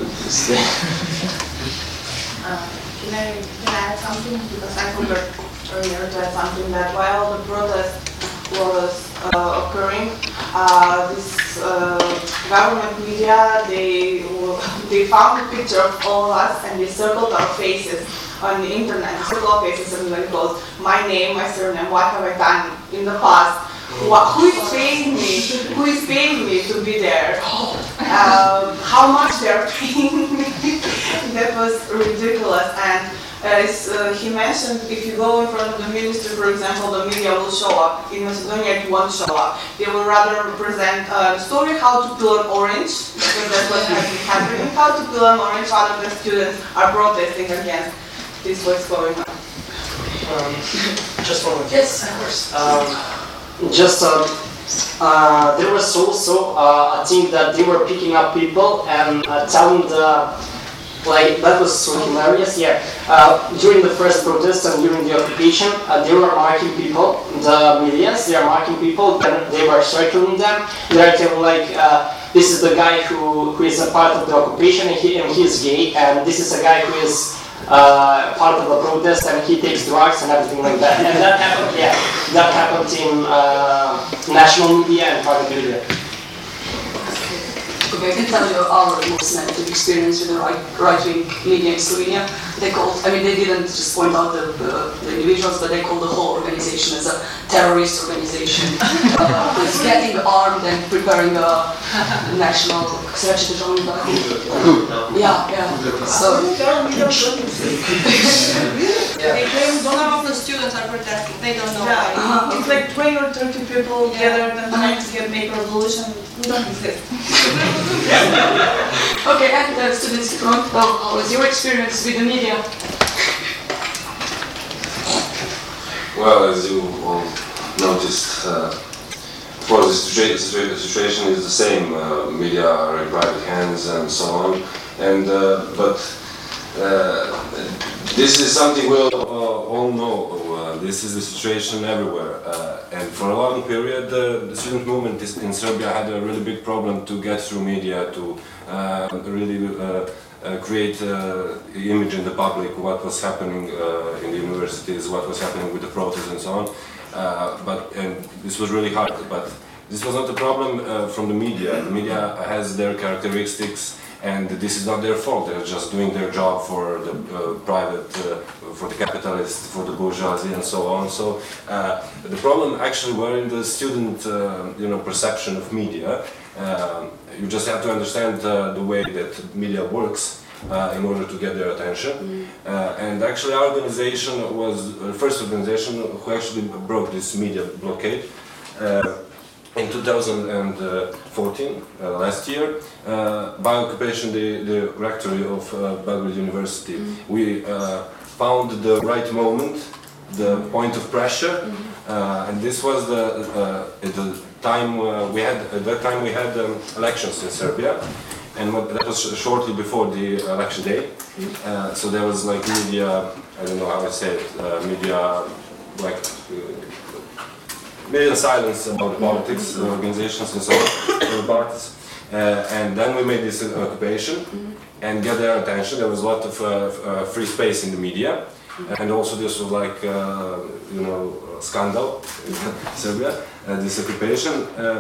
can I can I add something, because I forgot earlier to add something, that while the protest was uh, occurring, uh, this uh, government media, they they found a picture of all of us and they circled our faces on the internet. Circle our faces and then it goes, my name, my surname, what have I done in the past. What, who is paying me? Who is paying me to be there? Um, how much they are paying me? That was ridiculous. And as uh, he mentioned, if you go in front of the ministry, for example, the media will show up. In Macedonia, it won't show up. They will rather present a story how to peel an orange, because that's what has been happening. How to peel an orange, while the students are protesting against this what's going on. Um, just one more. Yes, of course. Um, Just, um, uh, there was also uh, a thing that they were picking up people and uh, telling the, like, that was so hilarious, yeah. Uh, during the first protest and during the occupation, uh, they were marking people, the millions, they are marking people, and they were circling them. They are telling, like, uh, this is the guy who, who is a part of the occupation and he, and he is gay, and this is a guy who is Uh, part of the protest and he takes drugs and everything like that. And that happened, yeah, that happened in uh, national media and private media. Okay, I can tell you our most negative experience with the right, right-wing media in Slovenia. They called, I mean, they didn't just point out the, the, the individuals, but they called the whole organization as a terrorist organization. uh, with getting armed and preparing a national... Yeah, yeah. So... They claim some of the students are protesting, they don't know why. Yeah, uh-huh. It's like twenty or thirty people Yeah. gathered and trying to get make a revolution. We don't exist. Okay, and uh, students in front, well, how was your experience with the media? Well, as you all noticed, uh, of course the situa- situa- situation is the same. Uh, media are in private hands and so on, and uh, but uh, this is something we all, uh, all know. Uh, this is the situation everywhere, uh, and for a long period, uh, the student movement is, in Serbia had a really big problem to get through media, to uh, really uh, uh, create uh, image in the public, what was happening uh, in the universities, what was happening with the protests and so on. Uh, but and this was really hard. But this was not a problem uh, from the media. The media has their characteristics, and this is not their fault. They're just doing their job for the uh, private, uh, for the capitalists, for the bourgeoisie, and so on. So uh, the problem actually were in the student, uh, you know, perception of media. Uh, you just have to understand uh, the way that media works uh, in order to get their attention. Mm. Uh, and actually, our organization was the first organization who actually broke this media blockade. Uh, In two thousand fourteen, uh, last year, uh, by occupation the, the rectory of uh, Belgrade University, mm. we uh, found the right moment, the point of pressure, mm. uh, and this was the, uh, at the time uh, we had at that time we had um, elections in Serbia, and what, that was shortly before the election day. Mm. Uh, so there was like media, I don't know how I say it, uh, media like. Uh, Media silence about the politics, uh, organizations and so on, parties. Uh, and then we made this uh, occupation mm-hmm. and get their attention. There was a lot of uh, uh, free space in the media, mm-hmm. and also this was like, uh, you know, scandal in Serbia, uh, this occupation. Uh,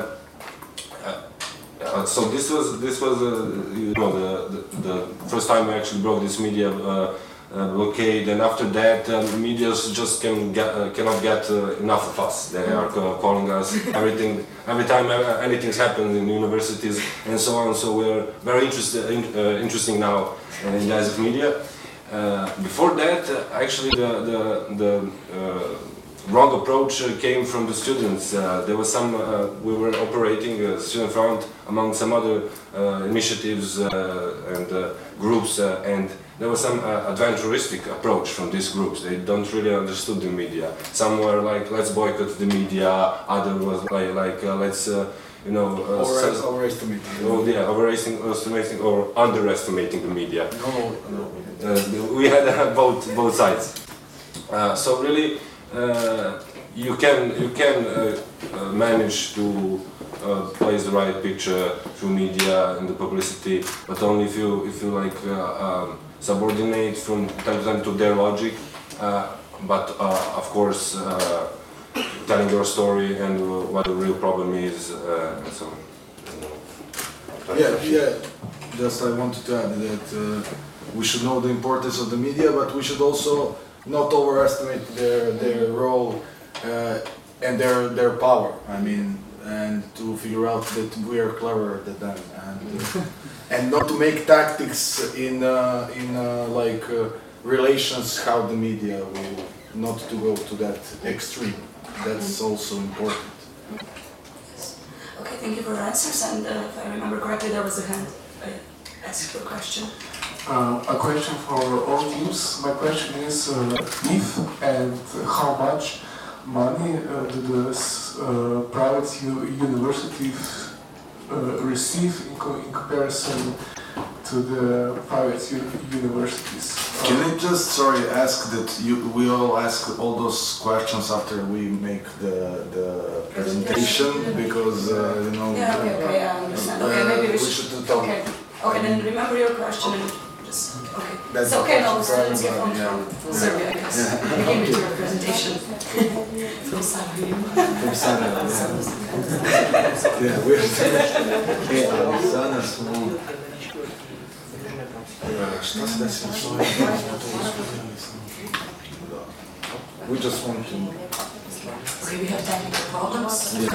uh, so this was, this was uh, you know, the, the, the first time we actually broke this media uh, Uh, blockade, and after that, uh, media just can get, uh, cannot get uh, enough of us. They are uh, calling us everything, every time uh, anything's happened in universities and so on. So we're very interested, in, uh, interesting now in the eyes of media. Uh, before that, uh, actually, the the, the uh, wrong approach uh, came from the students. Uh, there was some. Uh, we were operating a student front among some other uh, initiatives uh, and uh, groups uh, and. There was some uh, adventuristic approach from these groups. They don't really understood the media. Some were like, let's boycott the media. Other was like, like uh, let's, uh, you know, uh, Over, overestimating. Oh yeah, overestimating or underestimating the media. No, no. Uh, we had uh, both both sides. Uh, so really, uh, you can you can uh, uh, manage to. Uh, place the right picture through media and the publicity, but only if you if you like uh, um, subordinate from time to time to their logic. Uh, but uh, of course, uh, telling your story and uh, what the real problem is. Uh, and so. Yeah, yeah. Just I wanted to add that uh, we should know the importance of the media, but we should also not overestimate their their role uh, and their their power. I mean. And to figure out that we are cleverer than them, and uh, and not to make tactics in uh, in uh, like uh, relations how the media will, not to go to that extreme. That's also important. Okay, thank you for your answers. And uh, if I remember correctly, there was a hand I asked for a question. Uh, a question for all teams. My question is uh, if and how much money uh, do the uh, private universities uh, receive in, co in comparison to the private universities? Uh, Can I just, sorry, ask that you, we all ask all those questions after we make the, the presentation, because, uh, you know... Yeah, okay, okay, I understand. Okay, uh, maybe we, we should... should talk. Okay, okay, then remember your question and just... Okay. That's it's okay, no, from, let's get on yeah. from Serbia, I guess. Yeah. We came to your presentation. From Serbia. From Serbia, yeah. Yeah, we're... Yeah, Sana smo... Šta se desilo s ovim? We just want to... Okay, we have technical problems. Yeah.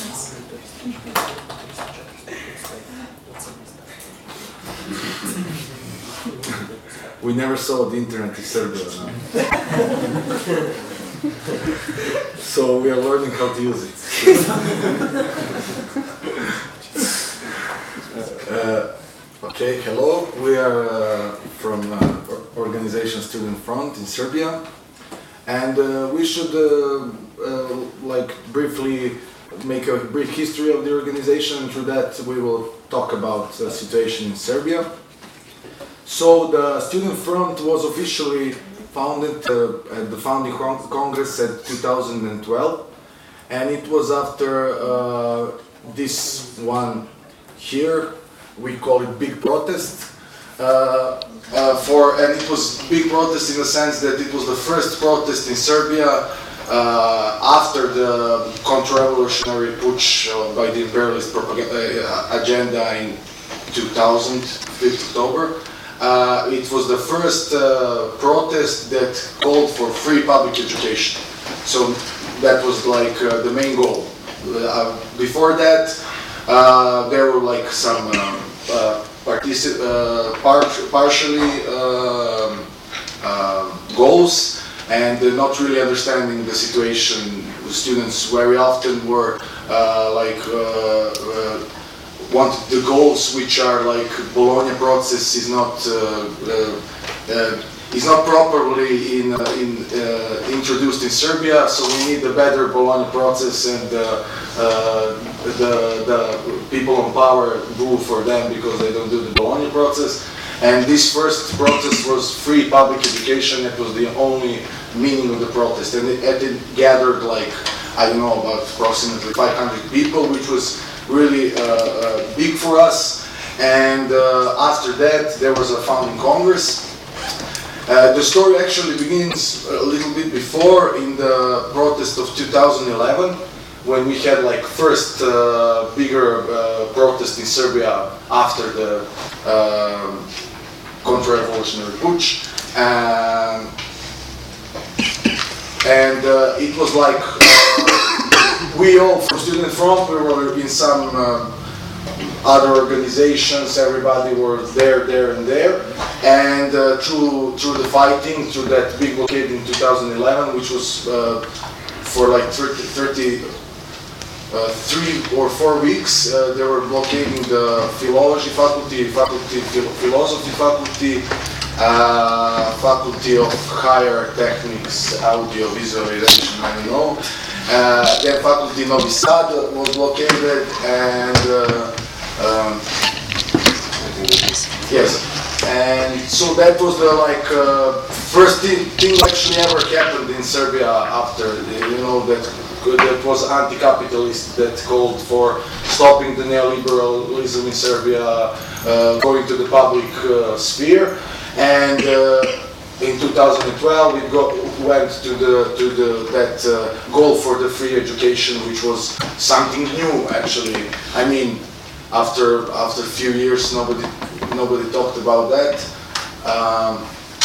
We never saw the internet in Serbia now. So we are learning how to use it. uh, okay, hello. We are uh, from uh, organization Student Front in Serbia, and uh, we should uh, uh, like briefly make a brief history of the organization. Through that, we will talk about the situation in Serbia. So the Student Front was officially founded uh, at the founding congress at two thousand twelve, and it was after uh, this one here, we call it big protest, Uh, uh, for and it was big protest in the sense that it was the first protest in Serbia uh, after the counter-revolutionary putsch uh, by the imperialist propaganda, uh, agenda in two thousand, fifth October. Uh, it was the first uh, protest that called for free public education. So that was like uh, the main goal. Uh, before that, uh, there were like some um, uh, partici uh, par partially uh, uh, goals, and uh, not really understanding the situation. The students very often were uh, like uh, uh, wanted the goals which are like Bologna process is not uh, uh, uh, is not properly in, uh, in, uh, introduced in Serbia, so we need a better Bologna process, and uh, uh, the, the people on power rule for them because they don't do the Bologna process. And this first protest was free public education. It was the only meaning of the protest, and it, it gathered like, I don't know, about approximately five hundred people, which was really uh, uh, big for us. And uh, after that, there was a founding congress. Uh, the story actually begins a little bit before, in the protest of two thousand eleven, when we had like first uh, bigger uh, protest in Serbia after the um, counter-revolutionary putsch. Um, and uh, it was like uh, we all from Student Front, we were in some uh, other organizations, everybody was there, there and there, and uh, through through the fighting, through that big blockade in two thousand eleven, which was uh, for like thirty, thirty uh, three or four weeks, uh, they were blockading the philology faculty, faculty philosophy faculty, uh, faculty of higher techniques, audio visualization, I don't know. Uh, then faculty Novi Sad was blockaded, and uh, um, yes, and so that was the like uh, first thing, thing actually ever happened in Serbia after, you know, that that was anti-capitalist, that called for stopping the neoliberalism in Serbia, uh, going to the public uh, sphere, and uh, in two thousand twelve we go, went to the to the that uh, goal for the free education, which was something new actually. I mean, after after a few years, nobody nobody talked about that, um,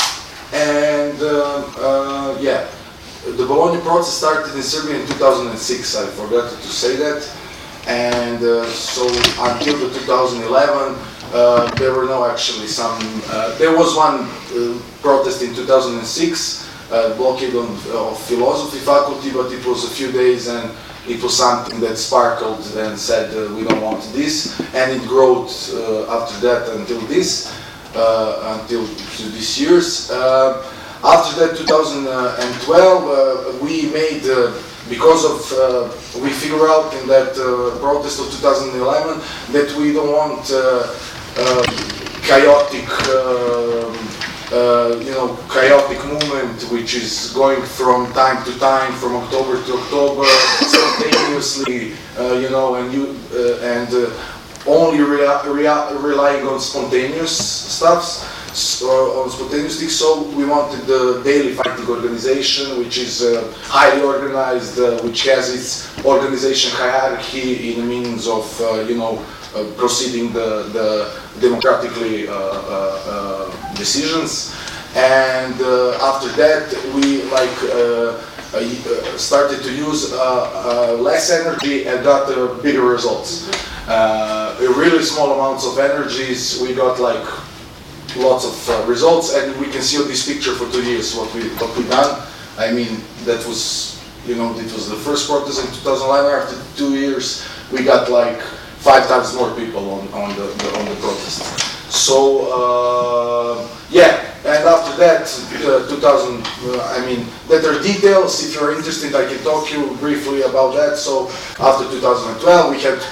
and uh, uh, yeah, the Bologna process started in Serbia in two thousand six. I forgot to say that, and uh, so until the two thousand eleven. Uh, there were no actually some, uh, there was one uh, protest in two thousand six, uh, blockade on uh, of philosophy faculty, but it was a few days, and it was something that sparkled and said uh, we don't want this, and it growed uh, after that until this, uh, until to these years. Uh, after that, two thousand twelve, uh, we made, uh, because of, uh, we figured out in that uh, protest of two thousand eleven that we don't want uh, Uh, chaotic, uh, uh, you know, chaotic movement which is going from time to time, from October to October, spontaneously, uh, you know, and you uh, and uh, only rea rea relying on spontaneous stuffs, or on spontaneous things. So we wanted the daily fighting organization, which is uh, highly organized, uh, which has its organization hierarchy in the means of, uh, you know, Uh, proceeding the, the democratically uh, uh, uh, decisions, and uh, after that we like uh, uh, started to use uh, uh, less energy and got uh, bigger results. Uh, really small amounts of energies, we got like lots of uh, results, and we can see on this picture for two years what we what we done. I mean, that was, you know, it was the first protest in two thousand eleven. After two years, we got like five times more people on, on, the, the, on the protest. So, uh, yeah, and after that, uh, two thousand, uh, I mean, that are details. If you're interested, I can talk to you briefly about that. So, after two thousand twelve, we had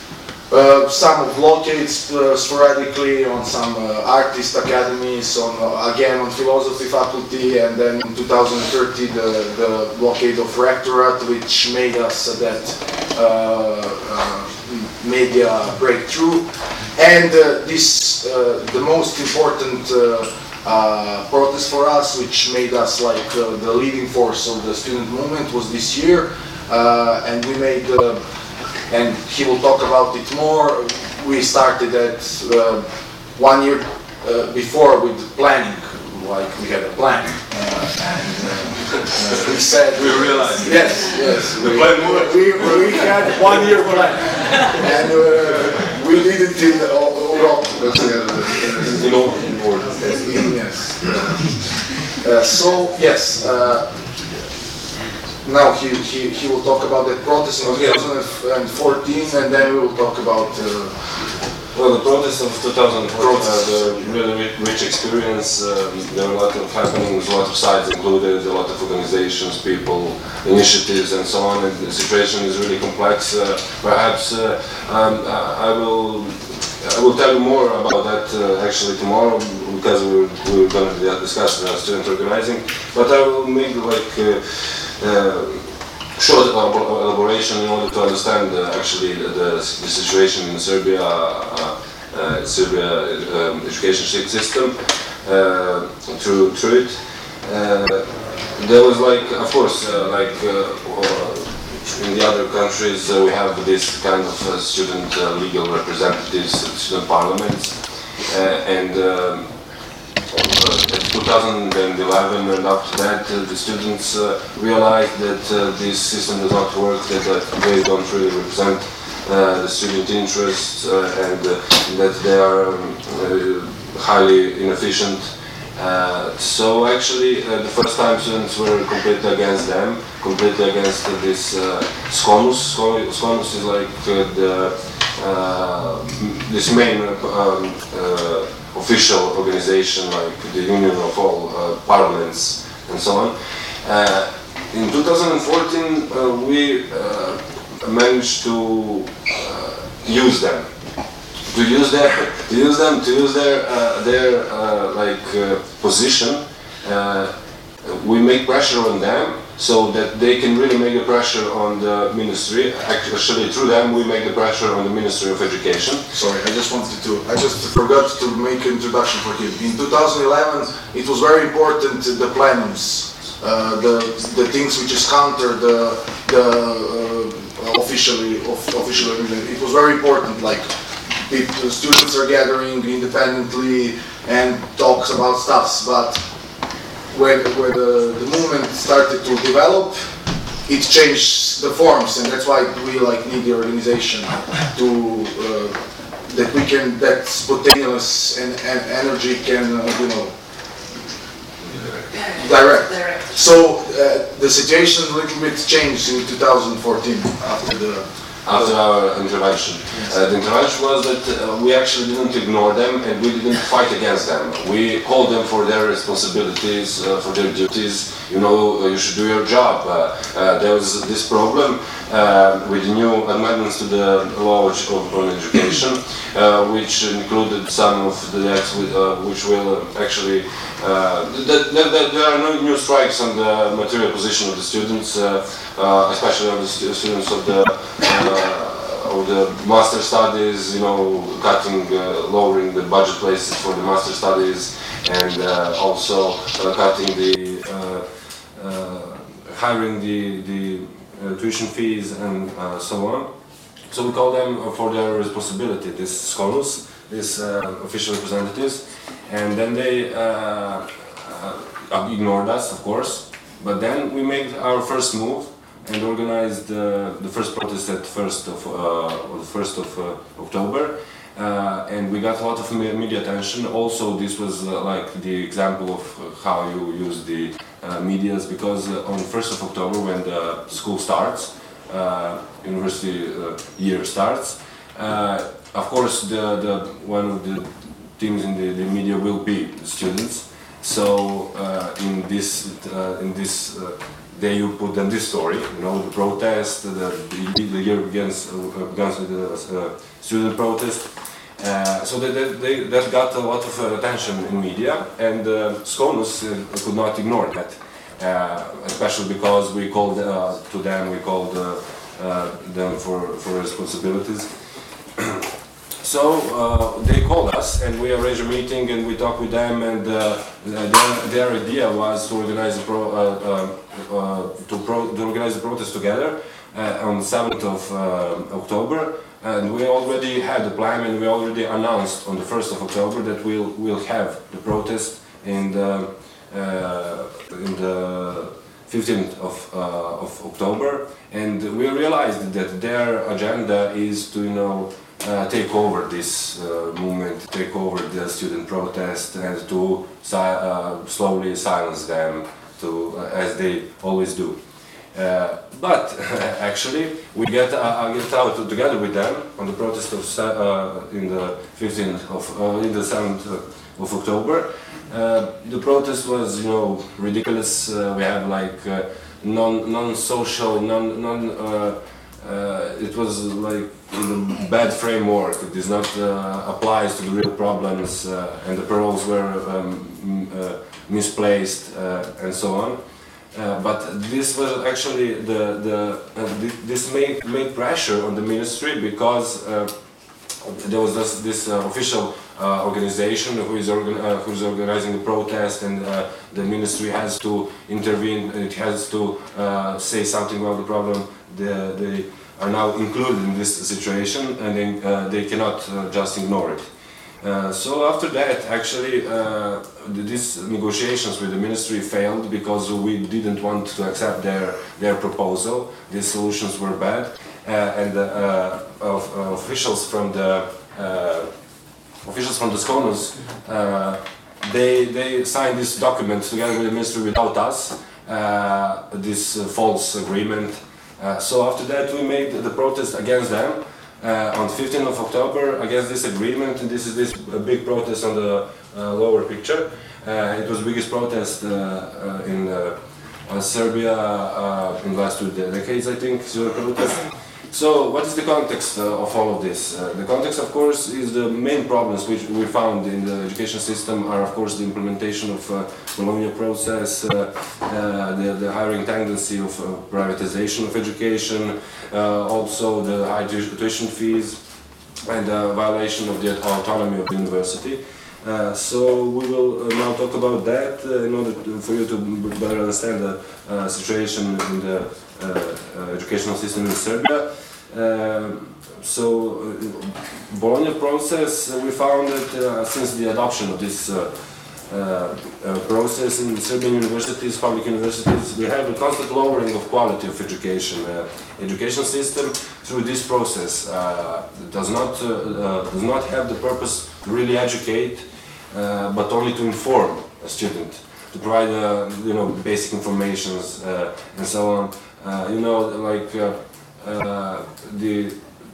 uh, some blockades uh, sporadically on some uh, artist academies, on uh, again on philosophy faculty, and then in two thousand thirteen, the, the blockade of rectorate, which made us uh, that uh, uh, media breakthrough. And uh, this, uh, the most important uh, uh, protest for us, which made us like uh, the leading force of the student movement, was this year. Uh, and we made, uh, and he will talk about it more, we started at uh, one year uh, before with planning, like we had a plan. Uh, and uh, uh, we said... We realized. Yes, yes. The we, plan worked. We, we had one year plan. And uh, we did it in Europe. In all important. Yes. Uh, so, yes. Uh, now he, he, he will talk about that protest in Okay. two thousand fourteen, and then we will talk about... Uh, Well, the protest of two thousand four, uh, the really rich experience, um, there were a lot of happenings, a lot of sides included, a lot of organizations, people, initiatives and so on, and the situation is really complex. Uh, perhaps uh, um, I will I will tell you more about that uh, actually tomorrow, because we we're, we're going to discuss the student organizing, but I will make like uh, uh, short elaboration in order to understand uh, actually the, the, the situation in Serbia, uh, uh, Serbia um, education system uh, through through it. Uh, there was like, of course, uh, like uh, in the other countries, uh, we have this kind of uh, student uh, legal representatives, student parliaments, uh, and. Um, Uh, in two thousand eleven and after that, uh, the students uh, realized that uh, this system does not work, that uh, they don't really represent uh, the student interests, uh, and uh, that they are um, uh, highly inefficient. Uh, so actually, uh, the first time students were completely against them, completely against uh, this uh, SCONUS. SCONUS is like uh, the uh, this main um, uh, official organization, like the Union of all uh, parliaments and so on. Uh, in two thousand fourteen, uh, we uh, managed to uh, use them, to use their, to use them, to use their uh, their uh, like uh, position. Uh, we make pressure on them, so that they can really make the pressure on the ministry. Actually, through them, we make the pressure on the Ministry of Education. Sorry, I just wanted to, I just forgot to make an introduction for him. In two thousand eleven, it was very important, the plenums, uh, the, the things which is counter the, the uh, officially, of, official, it was very important, like people, students are gathering independently and talks about stuffs, but When, when the, the movement started to develop, it changed the forms, and that's why we like need the organization to uh, that we can, that spontaneous and, and energy can uh, you know direct. direct. So uh, the situation a little bit changed in two thousand fourteen after the. After our intervention. Yes. Uh, the intervention was that uh, we actually didn't ignore them and we didn't fight against them. We called them for their responsibilities, uh, for their duties. You know, uh, you should do your job. Uh, uh, there was this problem uh, with the new amendments to the law of, on education, uh, which included some of the acts with, uh, which will actually Uh, th th th there are no new strikes on the material position of the students, uh, uh, especially on the stu students of the uh, of the master studies. You know, cutting, uh, lowering the budget places for the master studies, and uh, also uh, cutting the uh, uh, hiring the the uh, tuition fees and uh, so on. So we call them for their responsibility. This SCONUS, these uh, official representatives. And then they uh, uh, ignored us, of course. But then we made our first move and organized uh, the first protest at first of uh, the first of uh, October, uh, and we got a lot of media attention. Also, this was uh, like the example of how you use the uh, medias, because uh, on first of October, when the school starts, uh, university uh, year starts, uh, of course, the the one of the things in the, the media will be the students. So uh, in this uh, in this uh, day you put them this story, you know, the protest, the, the, the year begins, uh, begins with the uh, student protest. Uh, so that, that, they, that got a lot of uh, attention in media, and uh, SCONUS uh, could not ignore that, uh, especially because we called uh, to them, we called uh, uh, them for, for responsibilities. So uh, they called us and we arranged a meeting and we talked with them, and uh, their, their idea was to organize a pro, uh, uh, uh, to, pro, to organize the protest together uh, on the seventh of uh, October. And we already had the plan, and we already announced on the first of October that we'll we'll have the protest in the uh, in the fifteenth of uh, of October. And we realized that their agenda is to, you know, uh, take over this uh, movement, take over the student protest, and to si uh, slowly silence them, to uh, as they always do. Uh, but actually, we get uh, get out together with them on the protest of uh, in the fifteenth of uh, in the seventh of October. Uh, the protest was, you know, ridiculous. Uh, we have like uh, non non-social, non non. Uh, uh, it was like in a bad framework. It does not uh, applies to the real problems, uh, and the paroles were um, uh, misplaced uh, and so on. Uh, but this was actually the, the uh, this made, made pressure on the ministry, because uh, there was this, this uh, official uh, organization who is, organ uh, who is organizing the protest, and uh, the ministry has to intervene, it has to uh, say something about the problem. The, they are now included in this situation, and they, uh, they cannot uh, just ignore it. Uh, so after that, actually, uh, these negotiations with the ministry failed, because we didn't want to accept their their proposal. These solutions were bad, uh, and the uh, of, uh, officials from the uh, officials from the Skonos, uh, they they signed this document together with the ministry without us. Uh, this uh, false agreement. Uh, so after that, we made the protest against them. Uh, on fifteenth of October, against this agreement, and this is this uh, big protest on the uh, lower picture. Uh, it was the biggest protest uh, uh, in uh, uh, Serbia uh, in the last two decades, I think. So, what is the context uh, of all of this? Uh, the context, of course, is the main problems which we found in the education system are, of course, the implementation of uh, Bologna process, uh, uh, the, the hiring tendency of uh, privatization of education, uh, also the high tuition fees, and uh, violation of the autonomy of the university. Uh, so we will uh, now talk about that uh, in order to, for you to better understand the uh, situation in the uh, uh, educational system in Serbia. Uh, so, uh, Bologna process, uh, we found that uh, since the adoption of this uh, uh, uh, process in Serbian universities, public universities, we have a constant lowering of quality of education. Uh, education system through this process uh, does not uh, uh, does not have the purpose to really educate, uh, but only to inform a student, to provide uh, you know basic informations uh, and so on. Uh, you know, like. Uh, Uh, the,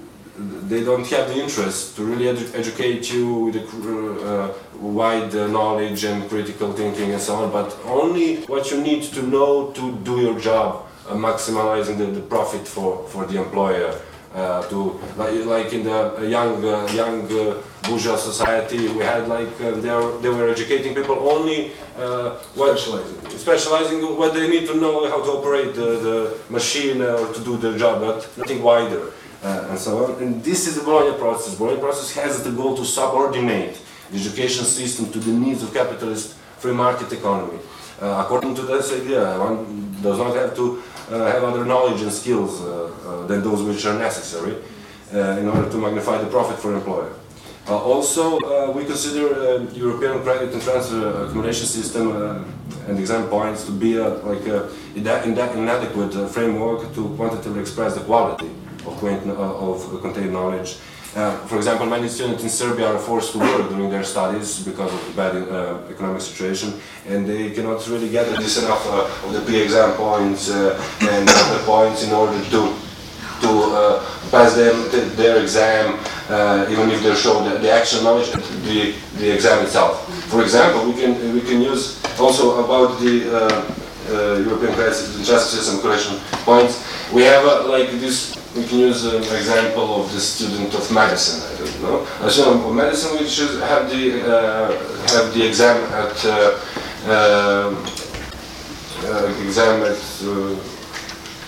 they don't have the interest to really edu educate you with a uh, wide uh, knowledge and critical thinking and so on, but only what you need to know to do your job, uh, maximizing the, the profit for, for the employer. Uh, to like, like in the young uh, young uh, bourgeois society, we had like uh, they, are, they were educating people only uh, what specializing. specializing what they need to know, how to operate the, the machine uh, or to do their job, not nothing wider uh, and so on. And this is the Bologna process. Bologna process has the goal to subordinate the education system to the needs of capitalist free market economy. Uh, according to this idea, one does not have to Uh, have other knowledge and skills uh, uh, than those which are necessary uh, in order to magnify the profit for employer. Uh, also, uh, we consider uh, European credit and transfer accumulation system uh, and exam points to be uh, like a inadequate uh, framework to quantitatively express the quality of, uh, of contained knowledge. Uh, for example, many students in Serbia are forced to work during their studies because of the bad uh, economic situation, and they cannot really get this enough uh, of the pre-exam points uh, and other points in order to to uh, pass them th their exam, uh, even if they show the, the actual knowledge at the the exam itself. For example, we can we can use also about the uh, uh, European credit and transfer system correction points. We have uh, like this. We can use an example of the student of medicine. I don't know. A student of medicine which is have the uh, have the exam at uh, uh, uh, exam at uh,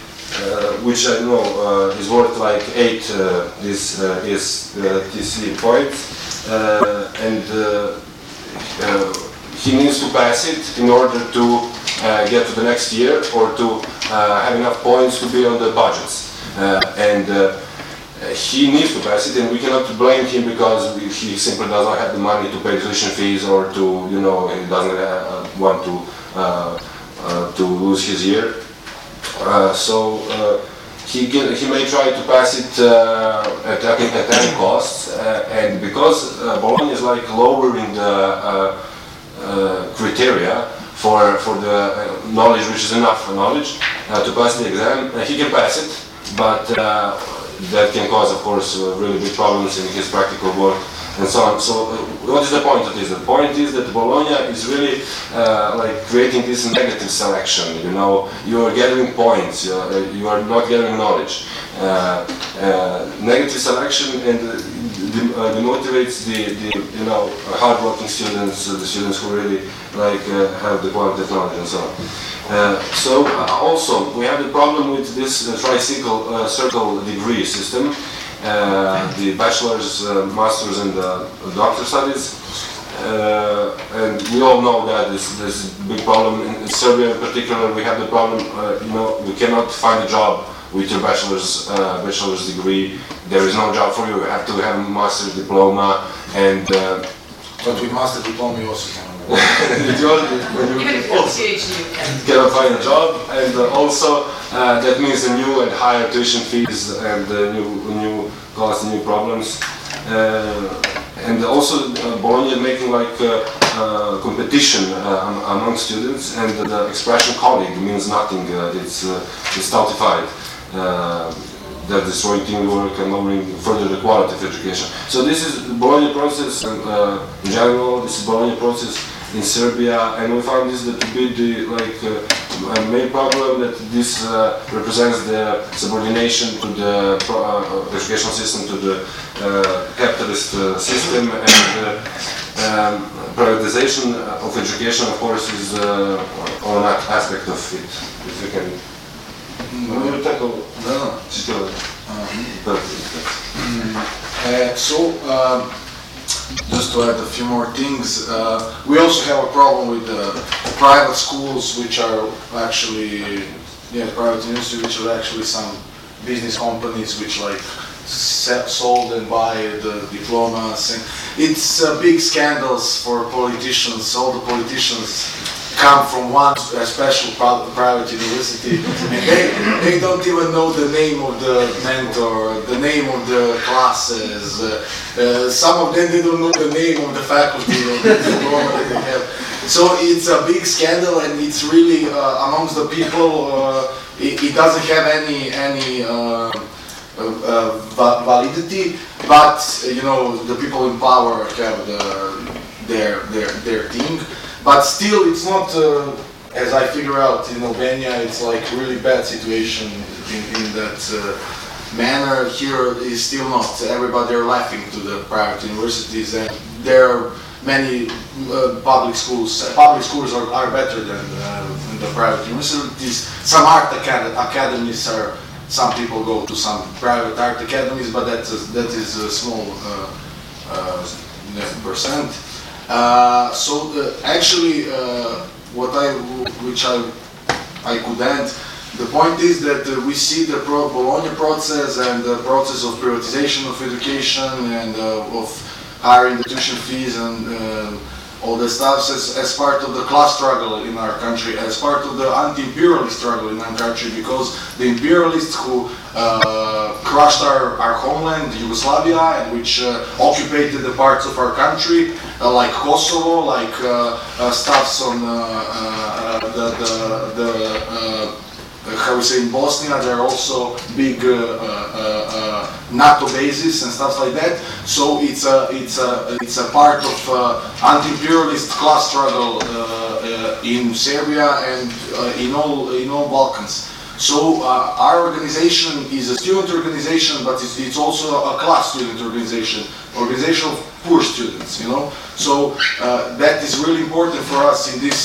which I know uh, is worth like eight uh, is uh, is uh, T C points, uh, and uh, uh, he needs to pass it in order to uh, get to the next year or to uh, have enough points to be on the budgets. Uh, and uh, he needs to pass it, and we cannot blame him because he simply does not have the money to pay tuition fees or to, you know, he doesn't uh, want to uh, uh, to lose his year. Uh, so uh, he can, he may try to pass it uh, at, at any cost, uh, and because uh, Bologna is like lowering the uh, uh, criteria for for the uh, knowledge, which is enough knowledge uh, to pass the exam, uh, he can pass it, but uh, that can cause, of course, uh, really big problems in his practical work and so on. So, uh, what is the point of this? The point is that Bologna is really uh, like creating this negative selection. You know, you are gathering points, you are, you are not gathering knowledge. Uh, uh, negative selection and uh, de uh, demotivates the, the you know hardworking students, uh, the students who really like uh, have the quality of knowledge and so on. Uh, so uh, also we have the problem with this uh, tricycle uh, circle degree system, uh, the bachelor's, uh, master's, and uh, doctor studies. Uh, and we all know that this this big problem in, in Serbia in particular. We have the problem, uh, you know, we cannot find a job with your bachelor's uh, bachelor's degree. There is no job for you. You have to have a master's diploma, and uh, but with master diploma you also can. Even if you have a PhD, you can. Cannot find a job, and uh, also uh, that means a new and higher tuition fees and uh, new new costs, new problems. Uh, and also uh, Bologna is making like uh, uh, competition uh, am among students, and the expression colleague means nothing. Uh, it's uh, it's stultified. Uh, that destroying teamwork and lowering further the quality of education. So this is the Bologna process uh, in general. This is Bologna process in Serbia, and we found this to be the like uh, main problem, that this uh, represents the subordination to the pro uh, educational system, to the uh, capitalist uh, system, and uh, um, privatization of education, of course, is uh, one aspect of it. If you can. No. tackle No. uh, uh, so, um, just to add a few more things, uh, we also have a problem with the private schools, which are actually, yeah, private universities, which are actually some business companies which like sold and buy the diplomas. And it's uh, big scandals for politicians. All the politicians come from one uh, special private university, and they, they don't even know the name of the mentor, the name of the classes. Uh, uh, some of them, they don't know the name of the faculty or the diploma that they have. So it's a big scandal, and it's really uh, amongst the people. Uh, it, it doesn't have any any uh, uh, uh, validity, but uh, you know, the people in power have the, their their their thing. But still, it's not, uh, as I figure out in Albania, it's like really bad situation in, in that uh, manner. Here is still not. Everybody are laughing to the private universities, and there are many uh, public schools. Uh, public schools are, are better than uh, the private universities. Some art acad academies are, some people go to some private art academies, but that is, that is a small uh, uh, percent. Uh, so uh, actually, uh, what I, which I, I could add, the point is that uh, we see the pro Bologna process and the process of privatization of education and uh, of higher tuition fees and uh, all the stuff as, as part of the class struggle in our country, as part of the anti-imperialist struggle in our country, because the imperialists who uh, crushed our, our homeland, Yugoslavia, and which uh, occupied the parts of our country, uh, like Kosovo, like uh, uh, stuffs on uh, uh, the, the, the uh, how we say in Bosnia, there are also big uh, uh, uh, NATO bases and stuff like that. So it's a it's a it's a part of uh, anti-imperialist class struggle uh, uh, in Serbia and uh, in all in all Balkans. So uh, our organization is a student organization, but it's, it's also a class student organization, organization of poor students. You know, so uh, that is really important for us in this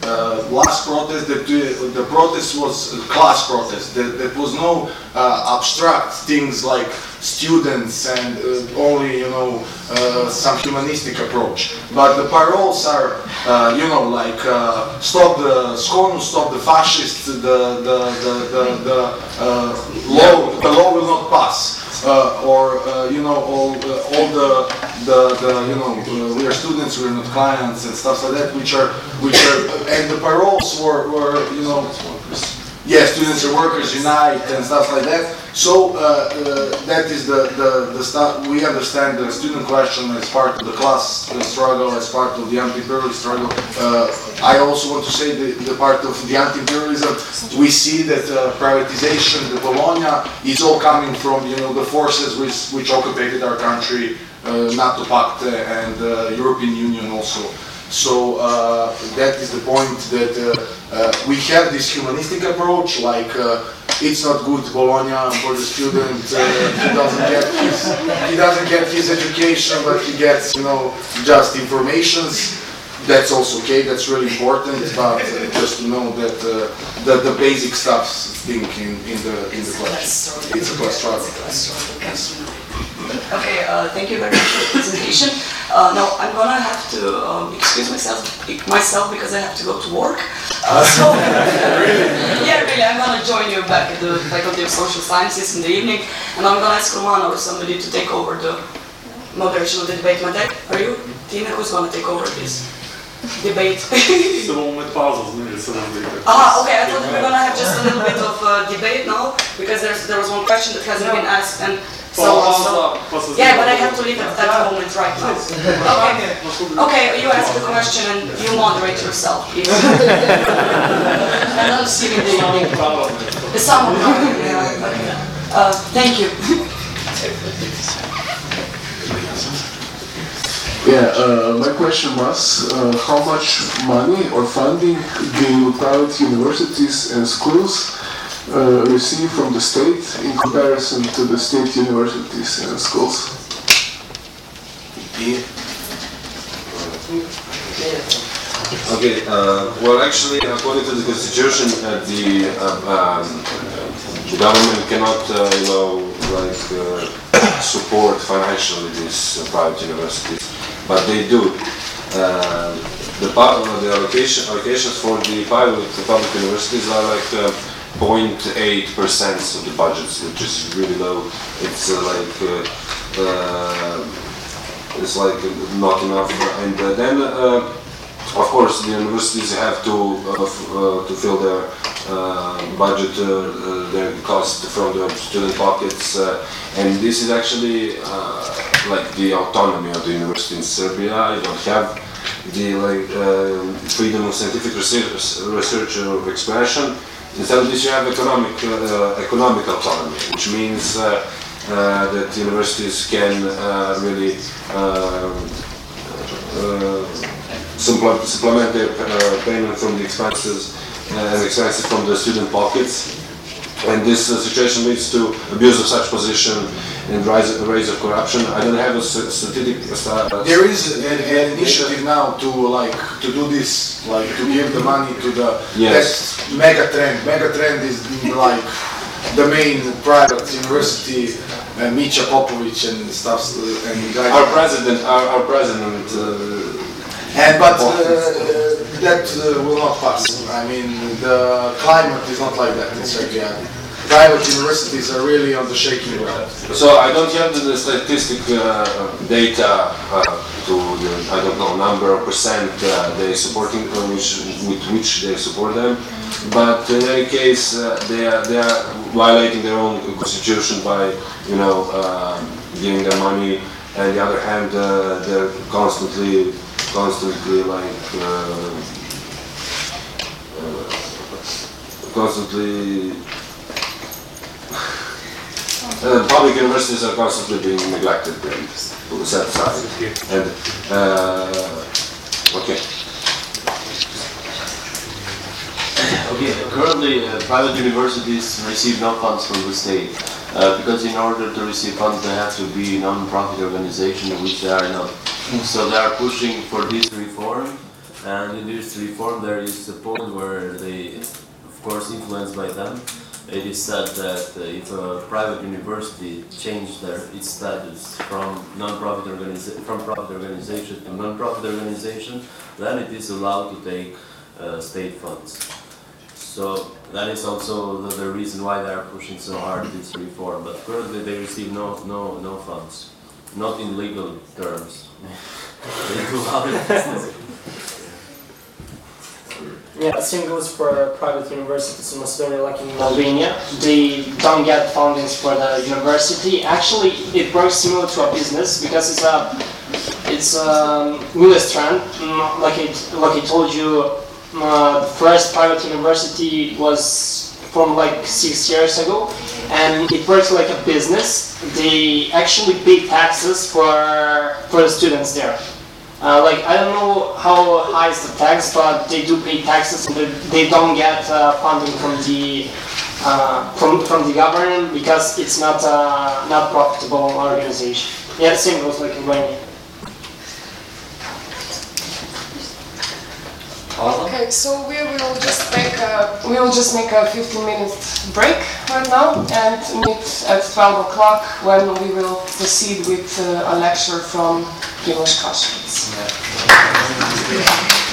uh, last protest, that uh, the protest was a class protest. There, there was no uh, abstract things like students and uh, only, you know, uh, some humanistic approach. But the paroles are, uh, you know, like uh, stop the SCONU, stop the fascists, the the the the, the uh, law, the law will not pass. Uh, or uh, you know, all uh, all the the, the you know uh, we are students, we are not clients and stuff like that, which are which are and the paroles were, were you know, yeah, students and workers unite and stuff like that. So uh, uh, that is the the the stuff. We understand the student question as part of the class struggle, as part of the anti-imperialist struggle. Uh, I also want to say the, the part of the anti-imperialism. We see that uh, privatization, the Bologna, is all coming from, you know, the forces which which occupied our country, uh, NATO Pact and uh, European Union also. So uh, that is the point that uh, uh, we have this humanistic approach, like uh, it's not good Bologna for the student. Uh, he doesn't get his he doesn't get his education, but he gets, you know, just informations. That's also okay. That's really important. But uh, just to know that uh, the the basic stuff thing in in the in the class. It's a class struggle. Yes. Okay, uh, thank you very much for the presentation. Uh, now I'm gonna have to um, excuse myself myself because I have to go to work. Uh, so yeah, really, I'm gonna join you back at the Faculty of Social Sciences in the evening, and I'm gonna ask Romano or somebody to take over the moderation of the debate. Madek, are you? Tina, who's gonna take over this debate? Ah, okay. I thought we were gonna have just a little bit of uh, debate now because there's there was one question that hasn't been asked and. So, so, yeah, but I have to leave it at that moment right now. Okay, okay, you ask the question and you moderate yourself, please. And I'll see you in the evening. The summer problem, yeah. Okay. Uh, thank you. Yeah, uh, my question was uh, how much money or funding do private universities and schools Uh, receive from the state in comparison to the state universities and schools? Okay, uh, well actually according to the constitution uh, the, uh, um, the government cannot uh, you know, like uh, support financially these uh, private universities, but they do. Uh, the, the allocation, allocations for the private the public universities are like uh, zero point eight percent of the budgets, which is really low. It's uh, like uh, uh, it's like not enough. And uh, then, uh, of course, the universities have to uh, f uh, to fill their uh, budget, uh, uh, their cost from the student pockets, uh, and this is actually uh, like the autonomy of the university in Serbia. You don't have the like uh, freedom of scientific research, research or expression. Instead of this, you have economic uh, economic autonomy, which means uh, uh, that universities can uh, really uh, uh, supplement their uh, payment from the expenses uh, and expenses from the student pockets. And this uh, situation leads to abuse of such position and rise, rise of corruption. I don't have a statistic. Uh, there is an, an initiative now to like to do this, like to give the money to the yes. mega trend. Mega trend is like the main private university, uh, Micha Popovic and stuff. And guys. Our president, our, our president. Uh, and but uh, that uh, will not pass. I mean, the climate is not like that in Serbia. Private universities are really on the shaky ground. So I don't have the statistic uh, data uh, to the, I don't know, number or percent uh, they supporting uh, which with which they support them, but in any case uh, they are they are violating their own constitution by, you know, uh, giving them money, and on the other hand uh, they're constantly constantly like uh, uh, constantly. Uh, public universities are constantly being neglected and set aside. And uh, okay. Okay. Currently, uh, private universities receive no funds from the state uh, because in order to receive funds, they have to be non-profit organizations, which they are not. So they are pushing for this reform And in this reform there is a point where they, of course influenced by them, it is said that uh, if a private university changed their its status from non-profit organiza from profit organization to non-profit organization, then it is allowed to take uh, state funds. So that is also the, the reason why they are pushing so hard this reform. But currently they receive no no no funds, not in legal terms. They do other business. Yeah, the same goes for private universities in Macedonia, like in Albania. They don't get fundings for the university. Actually, it works similar to a business because it's a it's a newest trend. Like it, like I told you, uh, the first private university was from like six years ago, and it works like a business. They actually pay taxes for for the students there. Uh, like, I don't know how high is the tax, but they do pay taxes and they, they don't get uh, funding from the uh, from from the government because it's not a not profitable organization. Yeah, same goes like in Albania. Okay, so we will just make a we will just make a fifteen minute break right now and meet at twelve o'clock when we will proceed with uh, a lecture from Primož Kašmić.